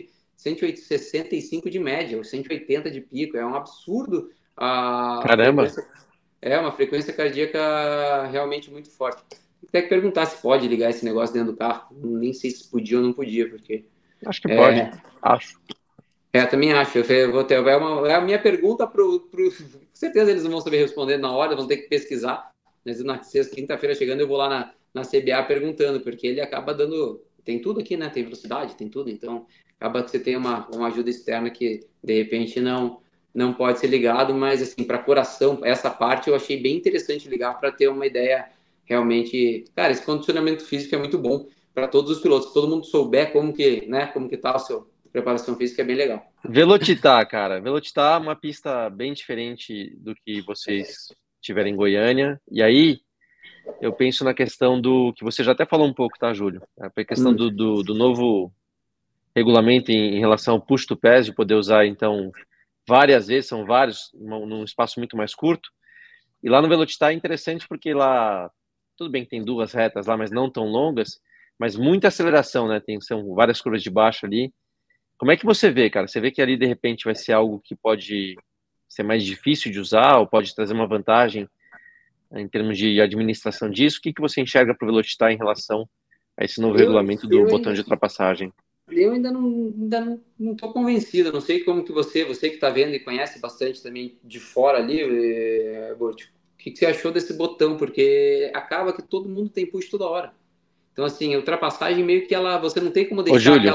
165 de média, ou 180 de pico, é um absurdo. Caramba! Uma frequência cardíaca realmente muito forte. Tem que perguntar se pode ligar esse negócio dentro do carro. Nem sei se podia ou não podia, porque... Acho que pode, acho. Também acho. Eu vou ter, é a minha pergunta com certeza eles não vão saber responder na hora, vão ter que pesquisar. Mas na sexta, quinta-feira chegando, eu vou lá na CBA perguntando, porque ele acaba dando... Tem tudo aqui, né? Tem velocidade, tem tudo. Então, acaba que você tem uma ajuda externa que, de repente, não pode ser ligado. Mas, assim, para coração, essa parte eu achei bem interessante ligar para ter uma ideia... Realmente, cara, esse condicionamento físico é muito bom para todos os pilotos. Se todo mundo souber como que tá a sua preparação física, é bem legal. Velocitar, cara. Velocitar é uma pista bem diferente do que vocês tiverem em Goiânia. E aí, eu penso na questão do que você já até falou um pouco, tá, Júlio? A questão do novo regulamento em relação ao push to pass, de poder usar, então, várias vezes, são vários, num espaço muito mais curto. E lá no Velocitar é interessante porque lá... Tudo bem que tem 2 retas lá, mas não tão longas, mas muita aceleração, né? São várias curvas de baixo ali. Como é que você vê, cara? Você vê que ali, de repente, vai ser algo que pode ser mais difícil de usar ou pode trazer uma vantagem em termos de administração disso? O que você enxerga para o Velocitar em relação a esse novo regulamento do botão de ultrapassagem? Eu ainda não estou convencido. Não sei como que você que está vendo e conhece bastante também de fora ali, Bort, o que você achou desse botão? Porque acaba que todo mundo tem push toda hora. Então, assim, a ultrapassagem meio que você não tem como deixar. Ô, Júlio,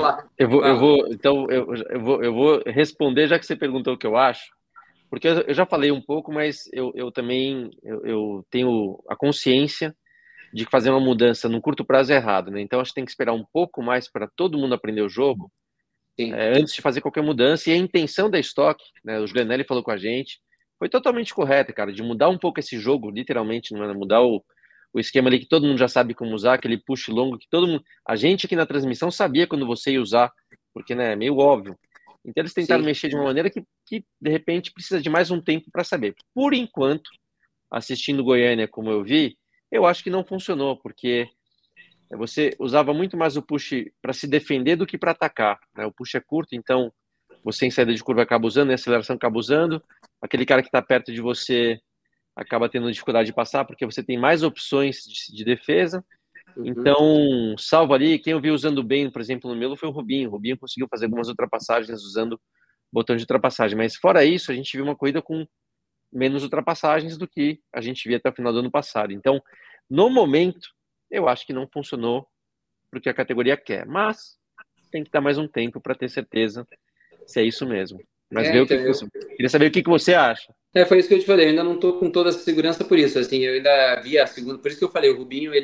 eu vou responder, já que você perguntou o que eu acho, porque eu já falei um pouco, mas eu também tenho a consciência de que fazer uma mudança no curto prazo é errado, né? Então, acho que tem que esperar um pouco mais para todo mundo aprender o jogo, antes de fazer qualquer mudança. E a intenção da Stock, né, o Glenelli falou com a gente, foi totalmente correta, cara, de mudar um pouco esse jogo, literalmente, não é? Mudar o esquema ali que todo mundo já sabe como usar, aquele push longo que todo mundo... A gente aqui na transmissão sabia quando você ia usar, porque, né, é meio óbvio. Então eles tentaram mexer de uma maneira que, de repente, precisa de mais um tempo para saber. Por enquanto, assistindo Goiânia, como eu vi, eu acho que não funcionou, porque você usava muito mais o push para se defender do que para atacar, né? O push é curto, então você em saída de curva acaba usando, em aceleração acaba usando, aquele cara que está perto de você acaba tendo dificuldade de passar, porque você tem mais opções de defesa. Então, salvo ali, quem eu vi usando bem, por exemplo, no Melo foi o Rubinho. O Rubinho conseguiu fazer algumas ultrapassagens usando o botão de ultrapassagem, mas fora isso, a gente viu uma corrida com menos ultrapassagens do que a gente via até o final do ano passado. Então, no momento, eu acho que não funcionou porque a categoria quer, mas tem que dar mais um tempo para ter certeza se é isso mesmo. Mas queria saber o que você acha. Foi isso que eu te falei, eu ainda não estou com toda essa segurança por isso, assim, eu ainda vi a segunda, por isso que eu falei, o Rubinho, ele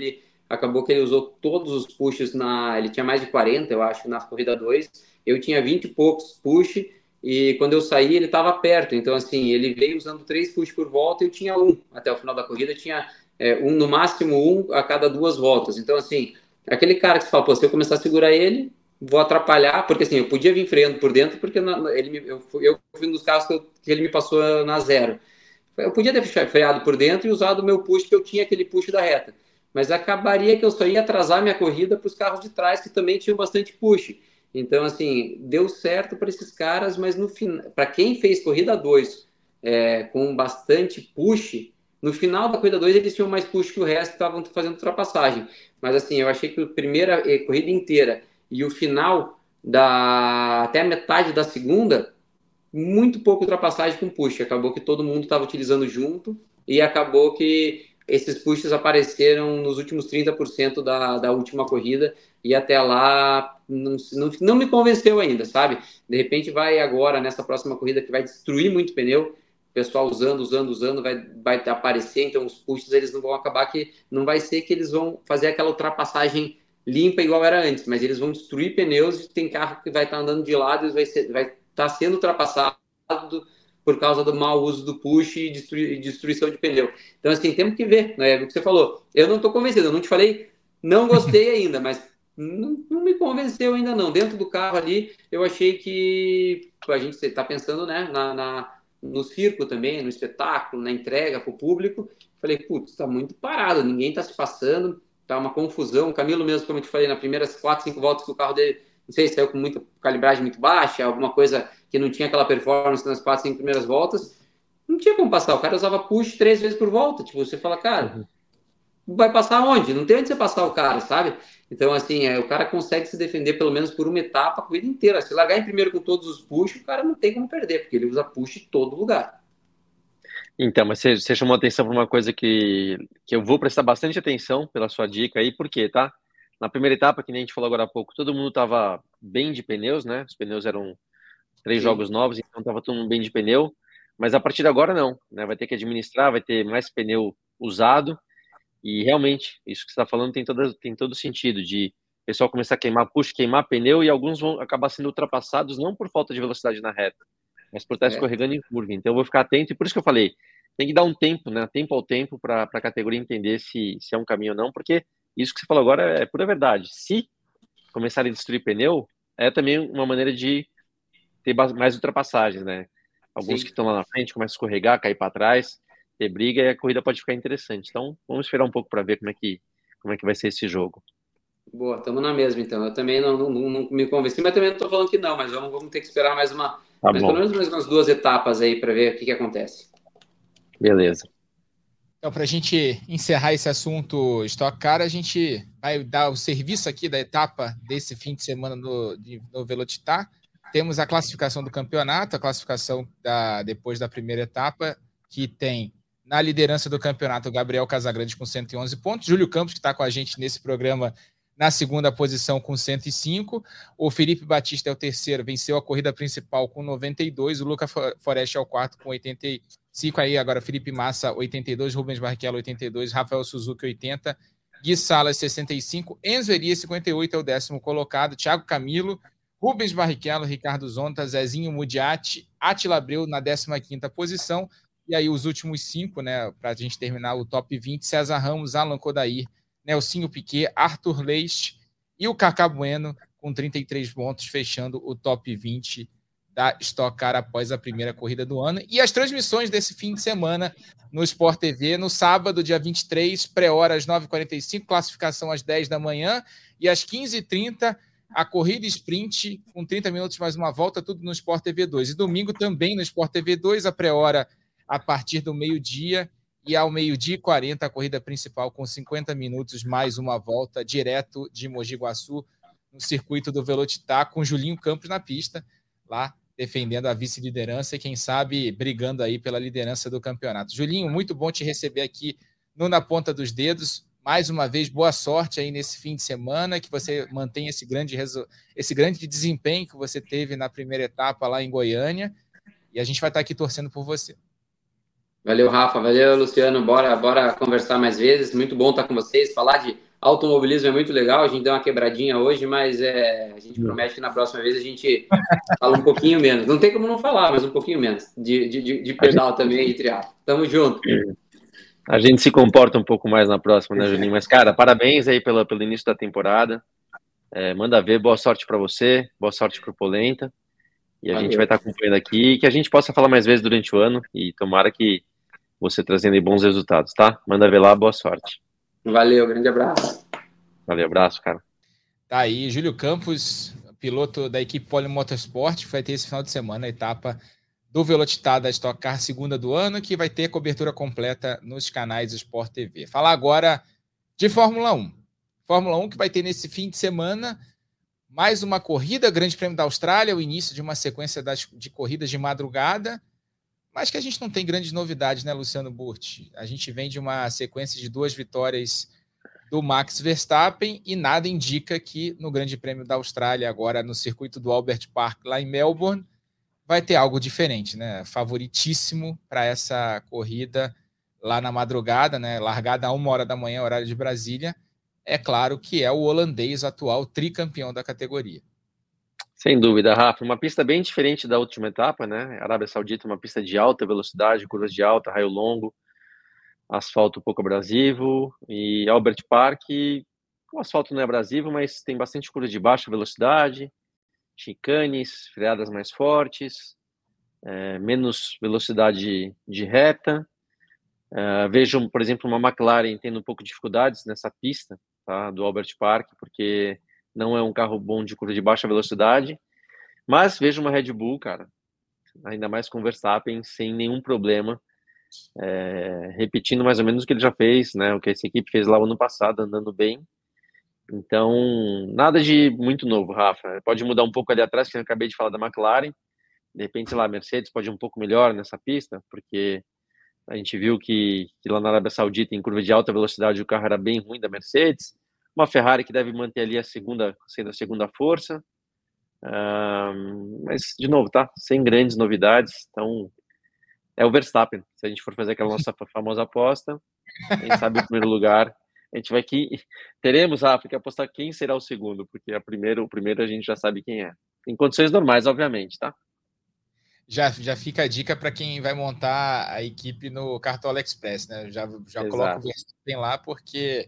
acabou que ele usou todos os pushes ele tinha mais de 40, eu acho, na corrida 2, eu tinha 20 e poucos push, e quando eu saí ele estava perto, então assim, ele veio usando 3 push por volta e eu tinha 1, até o final da corrida eu tinha no máximo 1 a cada 2 voltas, então assim, aquele cara que você fala, pô, se eu começar a segurar ele, vou atrapalhar, porque assim, eu podia vir freando por dentro, porque eu fui um dos carros que ele me passou na 0. Eu podia ter freado por dentro e usado o meu push, que eu tinha aquele push da reta. Mas acabaria que eu só ia atrasar minha corrida para os carros de trás, que também tinham bastante push. Então, assim, deu certo para esses caras, mas no final, para quem fez corrida 2 com bastante push, no final da corrida 2 eles tinham mais push que o resto, que estavam fazendo ultrapassagem. Mas, assim, eu achei que a primeira corrida inteira e o final, até a metade da segunda, muito pouco ultrapassagem com push. Acabou que todo mundo estava utilizando junto e acabou que esses pushes apareceram nos últimos 30% da última corrida e até lá não me convenceu ainda, sabe? De repente vai agora, nessa próxima corrida, que vai destruir muito pneu, o pessoal usando, vai aparecer, então os pushes eles não vão acabar, que não vai ser que eles vão fazer aquela ultrapassagem limpa igual era antes, mas eles vão destruir pneus e tem carro que vai estar andando de lado e vai estar sendo ultrapassado por causa do mau uso do push e destruição de pneu. Então, assim, temos que ver, né? O que você falou. Eu não estou convencido, eu não te falei, não gostei ainda, mas não me convenceu ainda não. Dentro do carro ali, eu achei que a gente está pensando, né, no circo também, no espetáculo, na entrega para o público. Falei, putz, está muito parado, ninguém está se passando, tá uma confusão. O Camilo mesmo, como eu te falei, nas primeiras 4, 5 voltas que o carro dele, não sei se saiu com muita calibragem muito baixa, alguma coisa que não tinha aquela performance nas 4, 5 primeiras voltas, não tinha como passar. O cara usava push 3 vezes por volta. Tipo, você fala, cara, vai passar onde? Não tem onde você passar o cara, sabe? Então, assim, o cara consegue se defender pelo menos por uma etapa a corrida inteira. Se largar em primeiro com todos os push, o cara não tem como perder, porque ele usa push em todo lugar. Então, mas você chamou atenção para uma coisa que eu vou prestar bastante atenção pela sua dica aí, por quê, tá? Na primeira etapa, que nem a gente falou agora há pouco, todo mundo estava bem de pneus, né? Os pneus eram 3 jogos novos, então estava todo mundo bem de pneu. Mas a partir de agora não, né? Vai ter que administrar, vai ter mais pneu usado. E realmente, isso que você está falando tem todo sentido, de o pessoal começar a queimar pneu, e alguns vão acabar sendo ultrapassados não por falta de velocidade na reta, mas por estar escorregando em curva. Então eu vou ficar atento, e por isso que eu falei, tem que dar um tempo, né? Tempo ao tempo, para a categoria entender se é um caminho ou não, porque isso que você falou agora é pura verdade. Se começarem a destruir pneu, é também uma maneira de ter mais ultrapassagens, né? Alguns que estão lá na frente começam a escorregar, cair para trás, ter briga, e a corrida pode ficar interessante. Então, vamos esperar um pouco para ver como é que vai ser esse jogo. Boa, estamos na mesma, então. Eu também não me convenci, mas também não estou falando que não, mas vamos ter que esperar mais pelo menos mais umas 2 etapas aí para ver o que acontece. Beleza. Então, para a gente encerrar esse assunto Stock Car, a gente vai dar o serviço aqui da etapa desse fim de semana no Velocitar. Temos a classificação do campeonato, a classificação depois da primeira etapa, que tem na liderança do campeonato o Gabriel Casagrande com 111 pontos, Júlio Campos, que está com a gente nesse programa, na segunda posição com 105, o Felipe Batista é o terceiro, venceu a corrida principal com 92, o Luca Forest é o quarto com 85, aí agora Felipe Massa 82, Rubens Barrichello 82, Rafael Suzuki 80, Gui Salas 65, Enzo Eria 58 é o 10º colocado, Thiago Camilo, Rubens Barrichello, Ricardo Zonta, Zezinho Mudiati, Attila Abreu na 15ª posição, e aí os últimos 5, né, para a gente terminar o top 20, César Ramos, Alan Kodair, Nelsinho Piquet, Arthur Leite e o Cacá Bueno com 33 pontos, fechando o top 20 da Stock Car após a primeira corrida do ano. E as transmissões desse fim de semana no Sport TV, no sábado, dia 23, pré-hora às 9h45, classificação às 10 da manhã, e às 15h30, a corrida sprint com 30 minutos mais uma volta, tudo no Sport TV 2. E domingo também no Sport TV 2, a pré-hora a partir do meio-dia, e ao 12h40 a corrida principal com 50 minutos mais uma volta, direto de Mogi Guaçu, no circuito do Velocitar, com Julinho Campos na pista, lá defendendo a vice-liderança e quem sabe brigando aí pela liderança do campeonato. Julinho, muito bom te receber aqui no Na Ponta dos Dedos. Mais uma vez, boa sorte aí nesse fim de semana, que você mantenha esse grande desempenho que você teve na primeira etapa lá em Goiânia, e a gente vai estar aqui torcendo por você. Valeu, Rafa. Valeu, Luciano. Bora conversar mais vezes. Muito bom estar com vocês. Falar de automobilismo é muito legal, a gente deu uma quebradinha hoje, mas a gente promete que na próxima vez a gente fala um pouquinho menos. Não tem como não falar, mas um pouquinho menos de pedal também e triatlo. Tamo junto. A gente se comporta um pouco mais na próxima, né, Juninho? Mas, cara, parabéns aí pelo início da temporada. Manda ver, boa sorte para você, boa sorte pro Polenta. E a gente vai estar acompanhando aqui, que a gente possa falar mais vezes durante o ano, e tomara que você trazendo aí bons resultados, tá? Manda ver lá, boa sorte. Valeu, grande abraço. Valeu, abraço, cara. Tá aí, Júlio Campos, piloto da equipe Poli Motorsport, vai ter esse final de semana a etapa do Velocitar da Stock Car, segunda do ano, que vai ter cobertura completa nos canais Sport TV. Falar agora de Fórmula 1. Fórmula 1 que vai ter nesse fim de semana mais uma corrida, Grande Prêmio da Austrália, o início de uma sequência de corridas de madrugada, mas que a gente não tem grandes novidades, né, Luciano Burti? A gente vem de uma sequência de 2 vitórias do Max Verstappen e nada indica que no Grande Prêmio da Austrália, agora no circuito do Albert Park, lá em Melbourne, vai ter algo diferente, né? Favoritíssimo para essa corrida lá na madrugada, né? Largada a 1h da manhã, horário de Brasília. É claro que é o holandês atual tricampeão da categoria. Sem dúvida, Rafa. Uma pista bem diferente da última etapa, né? Arábia Saudita, uma pista de alta velocidade, curvas de alta, raio longo, asfalto pouco abrasivo, e Albert Park, o asfalto não é abrasivo, mas tem bastante curva de baixa velocidade, chicanes, freadas mais fortes, menos velocidade de reta. Vejo, por exemplo, uma McLaren tendo um pouco de dificuldades nessa pista, tá, do Albert Park, porque não é um carro bom de curva de baixa velocidade, mas vejo uma Red Bull, cara, ainda mais com o Verstappen, sem nenhum problema, repetindo mais ou menos o que ele já fez, né, o que essa equipe fez lá no ano passado, andando bem. Então, nada de muito novo, Rafa. Pode mudar um pouco ali atrás, que eu acabei de falar da McLaren, de repente, lá, a Mercedes pode ir um pouco melhor nessa pista, porque a gente viu que lá na Arábia Saudita, em curva de alta velocidade, o carro era bem ruim da Mercedes. Uma Ferrari que deve manter ali sendo a segunda força. Mas, de novo, tá? Sem grandes novidades. Então, é o Verstappen. Se a gente for fazer aquela nossa famosa aposta, quem sabe o primeiro lugar. A gente vai aqui. Teremos, Rafa, que apostar quem será o segundo, porque o primeiro a gente já sabe quem é. Em condições normais, obviamente, tá? Já fica a dica para quem vai montar a equipe no Cartola Express, né? Já coloco o Verstappen lá, porque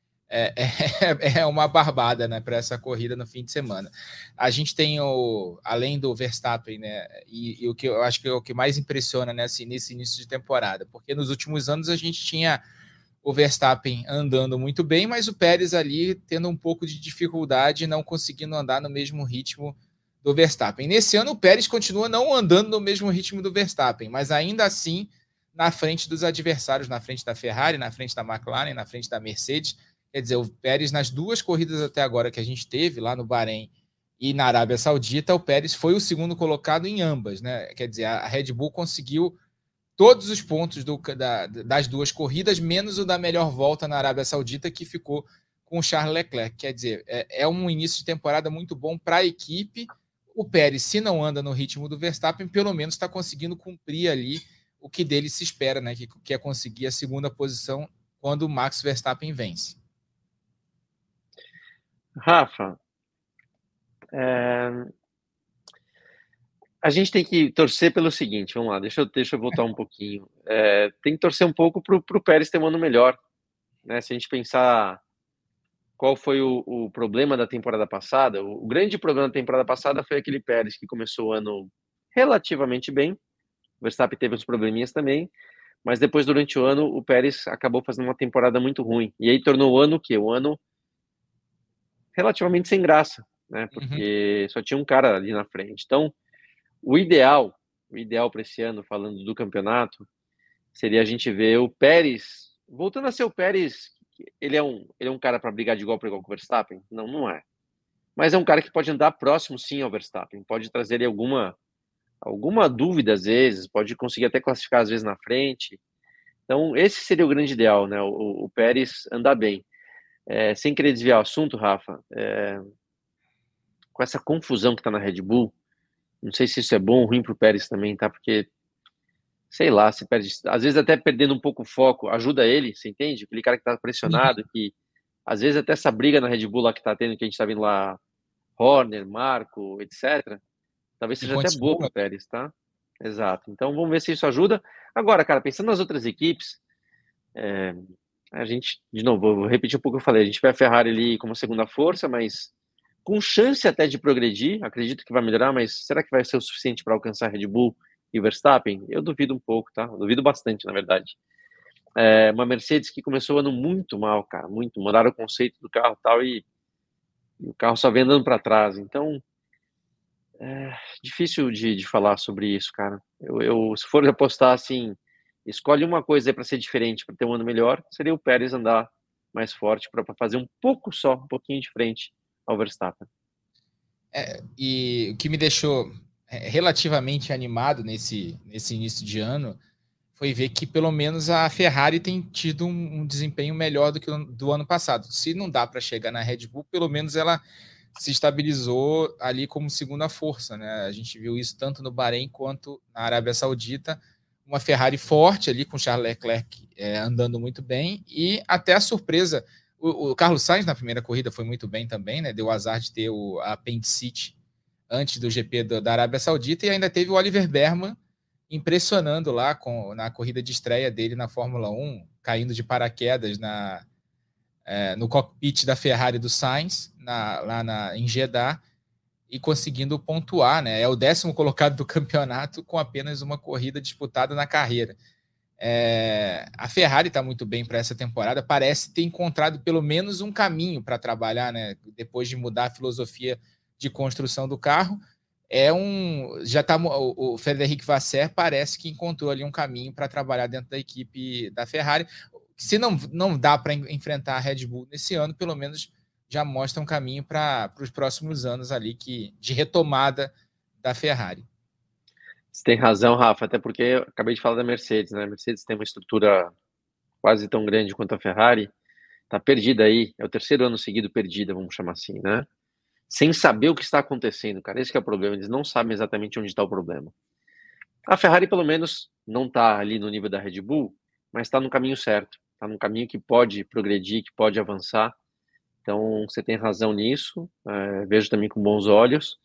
é uma barbada, né, para essa corrida no fim de semana. A gente tem, além do Verstappen, né, e o que eu acho que é o que mais impressiona nesse início de temporada, porque nos últimos anos a gente tinha o Verstappen andando muito bem, mas o Pérez ali tendo um pouco de dificuldade, não conseguindo andar no mesmo ritmo do Verstappen. Nesse ano o Pérez continua não andando no mesmo ritmo do Verstappen, mas ainda assim na frente dos adversários, na frente da Ferrari, na frente da McLaren, na frente da Mercedes. Quer dizer, o Pérez, nas 2 corridas até agora que a gente teve, lá no Bahrein e na Arábia Saudita, o Pérez foi o segundo colocado em ambas, né? Quer dizer, a Red Bull conseguiu todos os pontos das 2 corridas, menos o da melhor volta na Arábia Saudita, que ficou com o Charles Leclerc. Quer dizer, é um início de temporada muito bom para a equipe. O Pérez, se não anda no ritmo do Verstappen, pelo menos está conseguindo cumprir ali o que dele se espera, né? Que é conseguir a segunda posição quando o Max Verstappen vence. Rafa, a gente tem que torcer pelo seguinte, vamos lá, deixa eu voltar um pouquinho. Tem que torcer um pouco para o Pérez ter um ano melhor, né? Se a gente pensar qual foi o problema da temporada passada, o grande problema da temporada passada foi aquele Pérez que começou o ano relativamente bem, o Verstappen teve uns probleminhas também, mas depois, durante o ano, o Pérez acabou fazendo uma temporada muito ruim, e aí tornou o ano o quê? O ano relativamente sem graça, né? Porque só tinha um cara ali na frente. Então, o ideal para esse ano, falando do campeonato, seria a gente ver o Pérez, voltando a ser o Pérez, ele é um cara para brigar de igual para igual com o Verstappen? Não, não é. Mas é um cara que pode andar próximo, sim, ao Verstappen, pode trazer ele alguma dúvida às vezes, pode conseguir até classificar às vezes na frente. Então, esse seria o grande ideal, né? O Pérez andar bem. Sem querer desviar o assunto, Rafa, com essa confusão que está na Red Bull, não sei se isso é bom ou ruim para o Pérez também, tá? Porque, sei lá, se perde, às vezes até perdendo um pouco o foco, ajuda ele, você entende? Aquele cara que está pressionado, que às vezes até essa briga na Red Bull lá que tá tendo, que a gente tá vendo lá, Horner, Marco, etc., talvez seja até boa para o Pérez, tá? Exato. Então vamos ver se isso ajuda. Agora, cara, pensando nas outras equipes, a gente, de novo, vou repetir um pouco o que eu falei, a gente vê a Ferrari ali como segunda força, mas com chance até de progredir, acredito que vai melhorar, mas será que vai ser o suficiente para alcançar a Red Bull e o Verstappen? Eu duvido um pouco, tá? Eu duvido bastante, na verdade. Uma Mercedes que começou o ano muito mal, cara, muito. Mudaram o conceito do carro e o carro só vem andando para trás. Então, difícil de falar sobre isso, cara. Eu se for apostar assim, escolhe uma coisa aí para ser diferente, para ter um ano melhor, seria o Pérez andar mais forte para fazer um pouquinho de frente ao Verstappen. E o que me deixou relativamente animado nesse início de ano foi ver que pelo menos a Ferrari tem tido um desempenho melhor do que do ano passado. Se não dá para chegar na Red Bull, pelo menos ela se estabilizou ali como segunda força, né? A gente viu isso tanto no Bahrein quanto na Arábia Saudita. Uma Ferrari forte ali, com Charles Leclerc andando muito bem, e até a surpresa, o Carlos Sainz na primeira corrida foi muito bem também, né? Deu azar de ter a apendicite antes do GP da Arábia Saudita, e ainda teve o Oliver Behrman impressionando lá na corrida de estreia dele na Fórmula 1, caindo de paraquedas no cockpit da Ferrari do Sainz, em Jeddah, e conseguindo pontuar, né? É o 10º colocado do campeonato com apenas uma corrida disputada na carreira. A Ferrari está muito bem para essa temporada, parece ter encontrado pelo menos um caminho para trabalhar, né? Depois de mudar a filosofia de construção do carro. O Frederic Vasseur parece que encontrou ali um caminho para trabalhar dentro da equipe da Ferrari. Se não dá para enfrentar a Red Bull nesse ano, pelo menos já mostra um caminho para os próximos anos ali de retomada da Ferrari. Você tem razão, Rafa, até porque eu acabei de falar da Mercedes, né? A Mercedes tem uma estrutura quase tão grande quanto a Ferrari, tá perdida aí, é o 3º ano seguido perdida, vamos chamar assim, né? Sem saber o que está acontecendo, cara, esse que é o problema, eles não sabem exatamente onde está o problema. A Ferrari, pelo menos, não está ali no nível da Red Bull, mas está no caminho certo, está num caminho que pode progredir, que pode avançar. Então, você tem razão nisso, vejo também com bons olhos.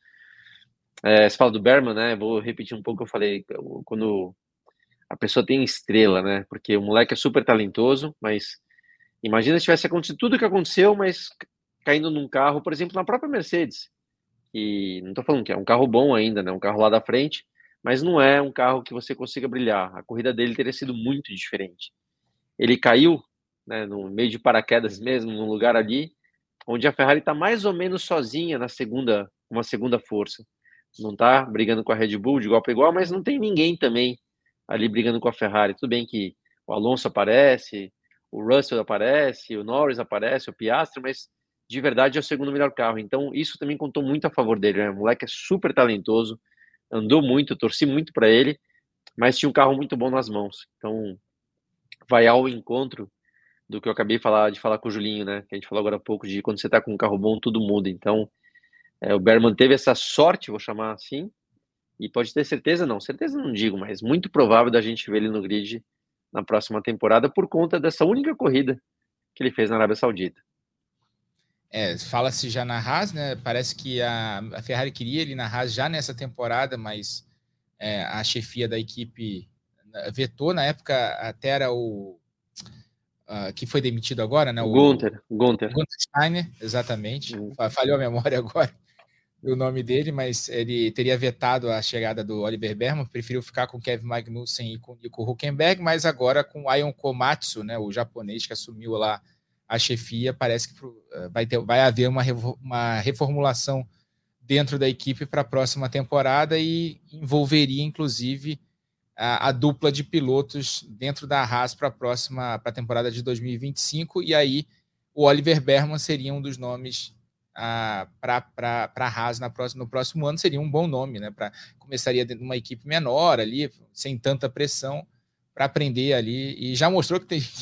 Você fala do Behrman, né? Vou repetir um pouco o que eu falei, quando a pessoa tem estrela, né? Porque o moleque é super talentoso, mas imagina se tivesse acontecido tudo o que aconteceu, mas caindo num carro, por exemplo, na própria Mercedes, e não estou falando que é um carro bom ainda, né? Um carro lá da frente, mas não é um carro que você consiga brilhar. A corrida dele teria sido muito diferente. Ele caiu, né, no meio de paraquedas mesmo, num lugar ali, onde a Ferrari está mais ou menos sozinha uma segunda força. Não está brigando com a Red Bull de igual para igual, mas não tem ninguém também ali brigando com a Ferrari. Tudo bem que o Alonso aparece, o Russell aparece, o Norris aparece, o Piastri, mas de verdade é o segundo melhor carro. Então isso também contou muito a favor dele, né? O moleque é super talentoso, andou muito, torci muito para ele, mas tinha um carro muito bom nas mãos. Então vai ao encontro do que eu acabei de falar com o Julinho, né? Que a gente falou agora há pouco, de quando você tá com um carro bom, tudo muda. Então o Behrman teve essa sorte, vou chamar assim, e pode ter certeza não digo, mas muito provável da gente ver ele no grid na próxima temporada por conta dessa única corrida que ele fez na Arábia Saudita. Fala-se já na Haas, né? Parece que a Ferrari queria ele na Haas já nessa temporada, mas a chefia da equipe vetou. Na época até era o que foi demitido agora, né? O Gunther Steiner, exatamente. Falhou a memória agora do nome dele, mas ele teria vetado a chegada do Oliver Behrman, preferiu ficar com Kevin Magnussen e com Nico Hülkenberg, mas agora com o Aion Komatsu, né, o japonês que assumiu lá a chefia, parece que vai haver uma reformulação dentro da equipe para a próxima temporada e envolveria, inclusive, a dupla de pilotos dentro da Haas para a temporada de 2025, e aí o Oliver Behrman seria um dos nomes para a Haas no próximo ano, seria um bom nome, né? Começaria dentro de uma equipe menor ali, sem tanta pressão, para aprender ali, e já mostrou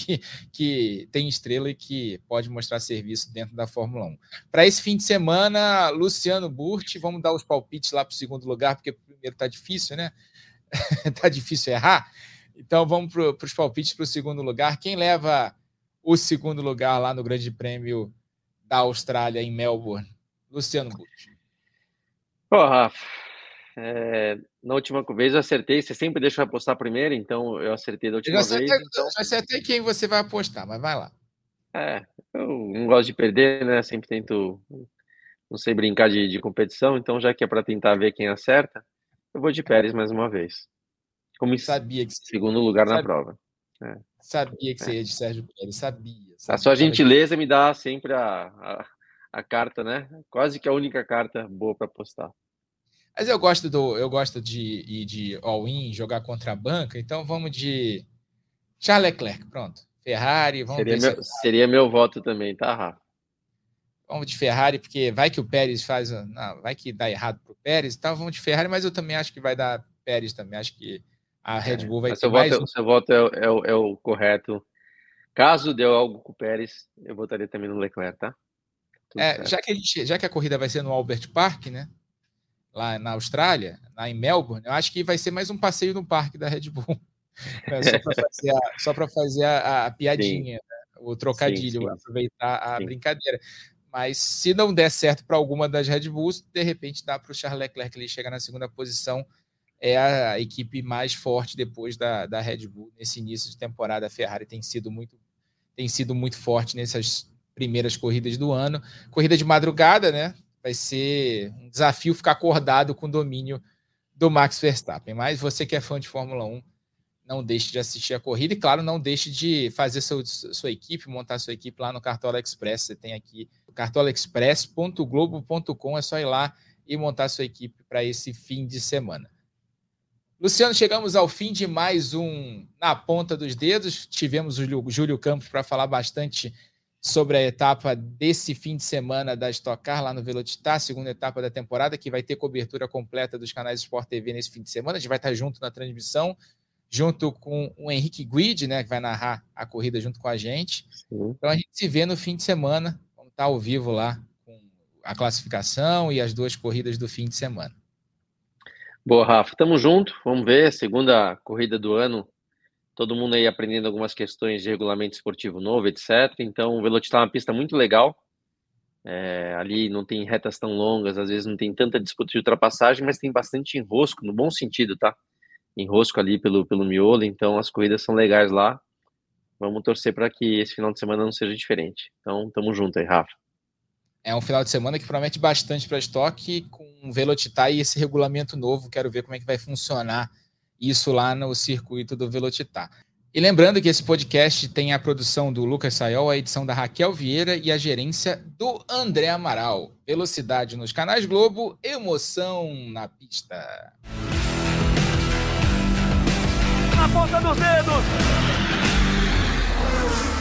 que tem estrela e que pode mostrar serviço dentro da Fórmula 1. Para esse fim de semana, Luciano Burti, vamos dar os palpites lá para o segundo lugar, porque o primeiro está difícil, né? Está difícil errar. Então vamos para os palpites para o segundo lugar. Quem leva o segundo lugar lá no Grande Prêmio da Austrália, em Melbourne. Luciano Burti. Rafa, na última vez eu acertei, você sempre deixa eu apostar primeiro, então eu acertei da última vez. Já acertei quem você vai apostar, mas vai lá. Eu não gosto de perder, né? Sempre tento, não sei brincar de competição, então já que é para tentar ver quem acerta, eu vou de Pérez mais uma vez. Como sabia que segundo lugar na prova. Sabia que você ia de Sérgio Pérez, sabia. A sua gentileza me dá sempre a carta, né? Quase que a única carta boa para apostar. Mas eu gosto de ir de all-in, jogar contra a banca, então vamos de Charles Leclerc, pronto. Ferrari, seria meu voto também, tá, Rafa? Vamos de Ferrari, porque vai que o Pérez vai que dá errado pro Pérez, então vamos de Ferrari, mas eu também acho que vai dar Pérez também, acho que a Red Bull vai ter mais... Seu voto é o correto. Caso deu algo com o Pérez, eu votaria também no Leclerc, tá? Já que a corrida vai ser no Albert Park, né? Lá na Austrália, lá em Melbourne, eu acho que vai ser mais um passeio no parque da Red Bull. Só para fazer a piadinha, né? O trocadilho, sim. Aproveitar a brincadeira. Mas se não der certo para alguma das Red Bulls, de repente dá para o Charles Leclerc ele chegar na segunda posição. É a equipe mais forte depois da Red Bull nesse início de temporada. A Ferrari tem sido muito forte nessas primeiras corridas do ano. Corrida de madrugada, né? Vai ser um desafio ficar acordado com o domínio do Max Verstappen. Mas você que é fã de Fórmula 1, não deixe de assistir a corrida e, claro, não deixe de fazer sua equipe, montar sua equipe lá no Cartola Express. Você tem aqui cartolaexpress.globo.com, é só ir lá e montar sua equipe para esse fim de semana. Luciano, chegamos ao fim de mais um Na Ponta dos Dedos. Tivemos o Júlio Campos para falar bastante sobre a etapa desse fim de semana da Stock Car lá no Velocitar, segunda etapa da temporada, que vai ter cobertura completa dos canais Sport TV nesse fim de semana. A gente vai estar junto na transmissão, junto com o Henrique Guide, né, que vai narrar a corrida junto com a gente. Sim. Então a gente se vê no fim de semana, vamos estar ao vivo lá com a classificação e as duas corridas do fim de semana. Boa, Rafa, tamo junto, vamos ver, segunda corrida do ano, todo mundo aí aprendendo algumas questões de regulamento esportivo novo, etc. Então o Velocitar é uma pista muito legal, ali não tem retas tão longas, às vezes não tem tanta disputa de ultrapassagem, mas tem bastante enrosco, no bom sentido, tá? Enrosco ali pelo miolo, então as corridas são legais lá. Vamos torcer para que esse final de semana não seja diferente. Então, tamo junto aí, Rafa. É um final de semana que promete bastante para a Stock, com o Velocitar e esse regulamento novo. Quero ver como é que vai funcionar isso lá no circuito do Velocitar. E lembrando que esse podcast tem a produção do Lucas Sayol, a edição da Raquel Vieira e a gerência do André Amaral. Velocidade nos canais Globo, emoção na pista. Na ponta dos dedos!